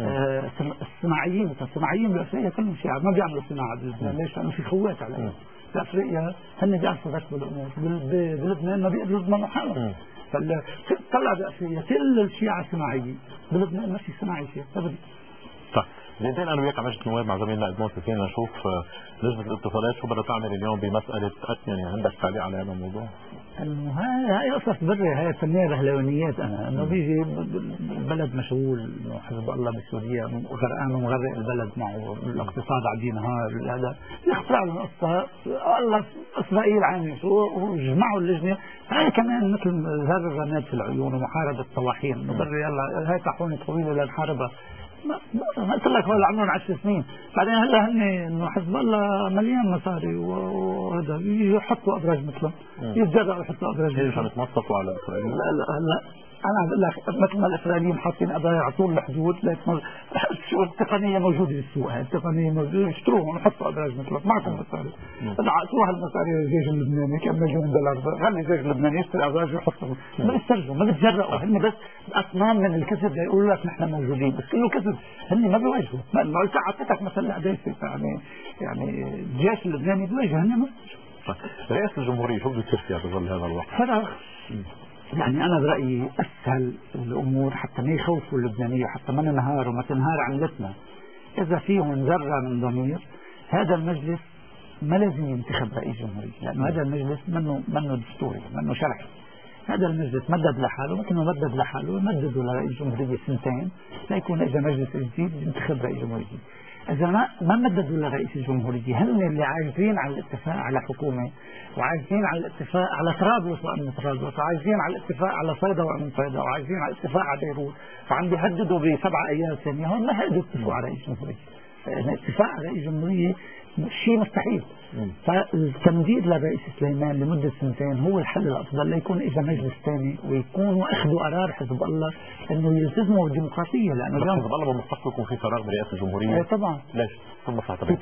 الصناعيين بأفريقيا كلهم شيعة ما بيعملوا صناعة بلبنان. ليش؟ لأنه في خوات عليهم. بأفريقيا هن بيعرفوا يركبوا الأمور، بلبنان ما بيقدروا يضمنوا حالهم. طلع بأفريقيا كل الشيعة صناعيين، بلبنان ما في صناعي شيء أبدا. طيب زين انا وياك على مجلس النواب مع زميلنا ادمون فينا نشوف لجنه الاتصالات شو بدها تعمل اليوم بمساله يعني عندك تعليق على هذا الموضوع؟ انه هاي قصص بري، هاي بسميها بهلوانيات. انا انه بيجي البلد مشغول، انه حزب الله بسوريا غرقان ومغرق البلد معه الاقتصاد عدي نهار، هذا يخترع لهم قصه الله اسرائيل عامله وجمعوا اللجنه. هاي كمان مثل زر الرماد في العيون ومحاربه الطواحين، انه بري يلا هاي طاحونه طويله لنحاربها. ما قلت لك هو عمرهم 10 سنين، بعدين هلا هن انه حزب الله مليان مصاري وهذا يحطوا ابراج مثله، يتجرأوا يحطوا ابراج مثله. عشان يتنصتوا على اسرائيل. لا انا بقول لك مثل ما الاسرائيليين حاطين ابراج على طول الحدود، لكن شو التقنيه موجوده بالسوق، التقنيه موجوده، اشتروهم وحطوا ابراج مثله، معكم مصاري. اعطوها المصاري للجيش اللبناني كم مليون دولار، خلي الجيش اللبناني يشتري ابراج ويحطهم. ما بيسترجوا ما بيتجرأوا، هن بس اصنام من الكذب ليقولوا لك نحن موجودين، بس كله كذب، هن ما بيواجهوا. ما قلت اعطيتك مثلا قديسي يعني الجيش اللبناني بيواجه، هن ما. رئاسه الجمهوريه شو بده يصير فيها بظل هذا الوقت؟ فراغ. يعني أنا برأيي أسهل الأمور حتى ما يخوفوا اللبنانية، حتى ما ننهار وما تنهار عملتنا. إذا فيهم ذرة من ضمير، هذا المجلس ما لازم ينتخب رئيس جمهورية، لأنه هذا المجلس منه دستوري، منه شرعي. هذا المجلس مدد لحاله، مثل ما مدد لحاله يمددوا لرئيس جمهورية 2 سنين ليكون إذا مجلس جديد ينتخب رئيس جمهورية. إذا ما مددوا لرئيس الجمهورية، هن اللي عايزين على الاتفاق على حكومة، وعايزين على الاتفاق على طرابلس وأمن طرابلس، وعايزين على الاتفاق على صيدا وأمن صيدا، وعايزين على الاتفاق على بيروت، وعم بيهددوا ب7 أيام ثانية. هون ما هيقدروا يتفقوا على رئيس جمهورية. الاتفاق على رئيس جمهورية شيء مستحيل. فالتمديد للرئيس سليمان لمدة 2 سنين هو الحل الأفضل، ليكون إذا مجلس ثاني ويكونوا أخذوا قرار حزب الله إنه يلتزموا بالديمقراطية. لأنه حزب الله بمصلحته يكون في فراغ برئاسة الجمهورية. طبعا. ليش؟ ثم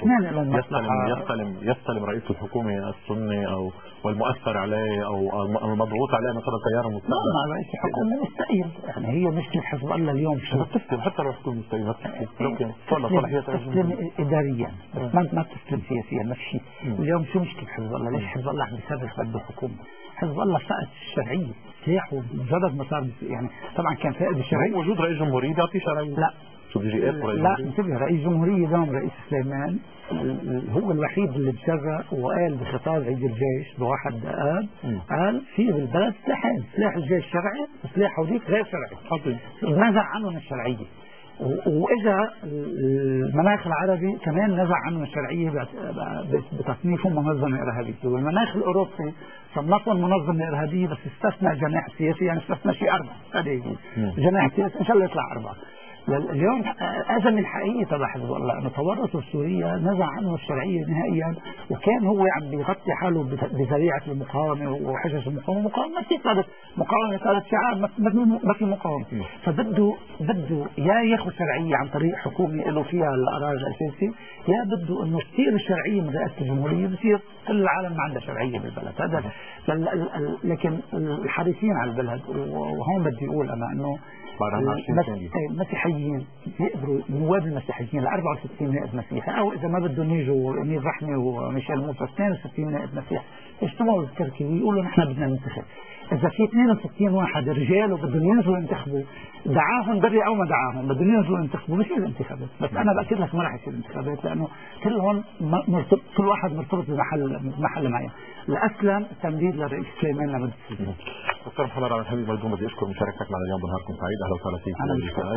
يستلم رئيس الحكومة السني أو والمؤثر عليه أو المضغوط عليه مثلا تيار المستقبل. لا رئيس الحكومة مستقيم، يعني هي مشكلة حزب الله اليوم شو تستلم حتى لو حكومة مستقيمة لكن صلاحية تستلم إداريا ما تستلم سياسيا. ما في شيء. اليوم شو مشكلة حزب الله؟ ليش حزب الله عم بيصرخ بده حكومة؟ حزب الله فقد الشرعية، سلاحه مجرد ما صار يعني طبعا كان فائد الشرعية. وجود رئيس جمهورية بيعطيه شرعية. لا شو بيجي لا انتبه، رئيس جمهورية اليوم رئيس سليمان هو الوحيد اللي تجرأ وقال بخطاب عيد الجيش ب1 آب قال في بالبلد سلاحين، سلاح الجيش شرعي وسلاح هوديك غير شرعي، نزع عنهم الشرعية. وإجا المناخ العربي كمان نزع عنه الشرعية بتصنيفهم منظمة إرهابية، والمناخ الأوروبي صنفهم منظمة إرهابية بس استثنى الجناح السياسي، يعني استثنى شيء 4 هذه الجناح السياسي إن شاء الله يطلع 4. اليوم أزم الحقيقي تبع حزب الله أنه تورطوا سوريا نزع عنه الشرعية نهائيا، وكان هو عم بيغطي حاله بذريعة المقاومة وحجج المقاومة. ما في قادة مقاومة، قادة شعاب ما في مقاومة. فبده يا ياخذ شرعية عن طريق حكومة له فيها القرار الأساسي، يا بده أنه تصير الشرعية من رئاسة الجمهورية، بصير كل العالم ما عنده شرعية بالبلد. هذا لكن الحريصين على البلد، وهون بدي أقول أنا أنه المسيحيين يقدروا نواب المسيحيين 64 نائب مسيحي، او اذا ما بدهم يجوا امير رحمي وميشيل موسى 62 نائب مسيحي يجتمعوا بالتركي ويقولوا نحن بدنا ننتخب. اذا في 62 واحد رجال وبدهم ينزلوا ينتخبوا، دعاهم بري او ما دعاهم بدهم ينزلوا ينتخبوا، بصير الانتخابات. بس انا باكد لك ما راح يصير انتخابات، لانه كلهم كل واحد مرتبط بمحل معين. الاسلم التمديد للرئيس سليمان لمده 2 سنين. دكتور محمد عبد الحميد ملزوم، بدي اشكر مشاركتك معنا اليوم، بنهاركم سعيد. اهلا وسهلا فيك.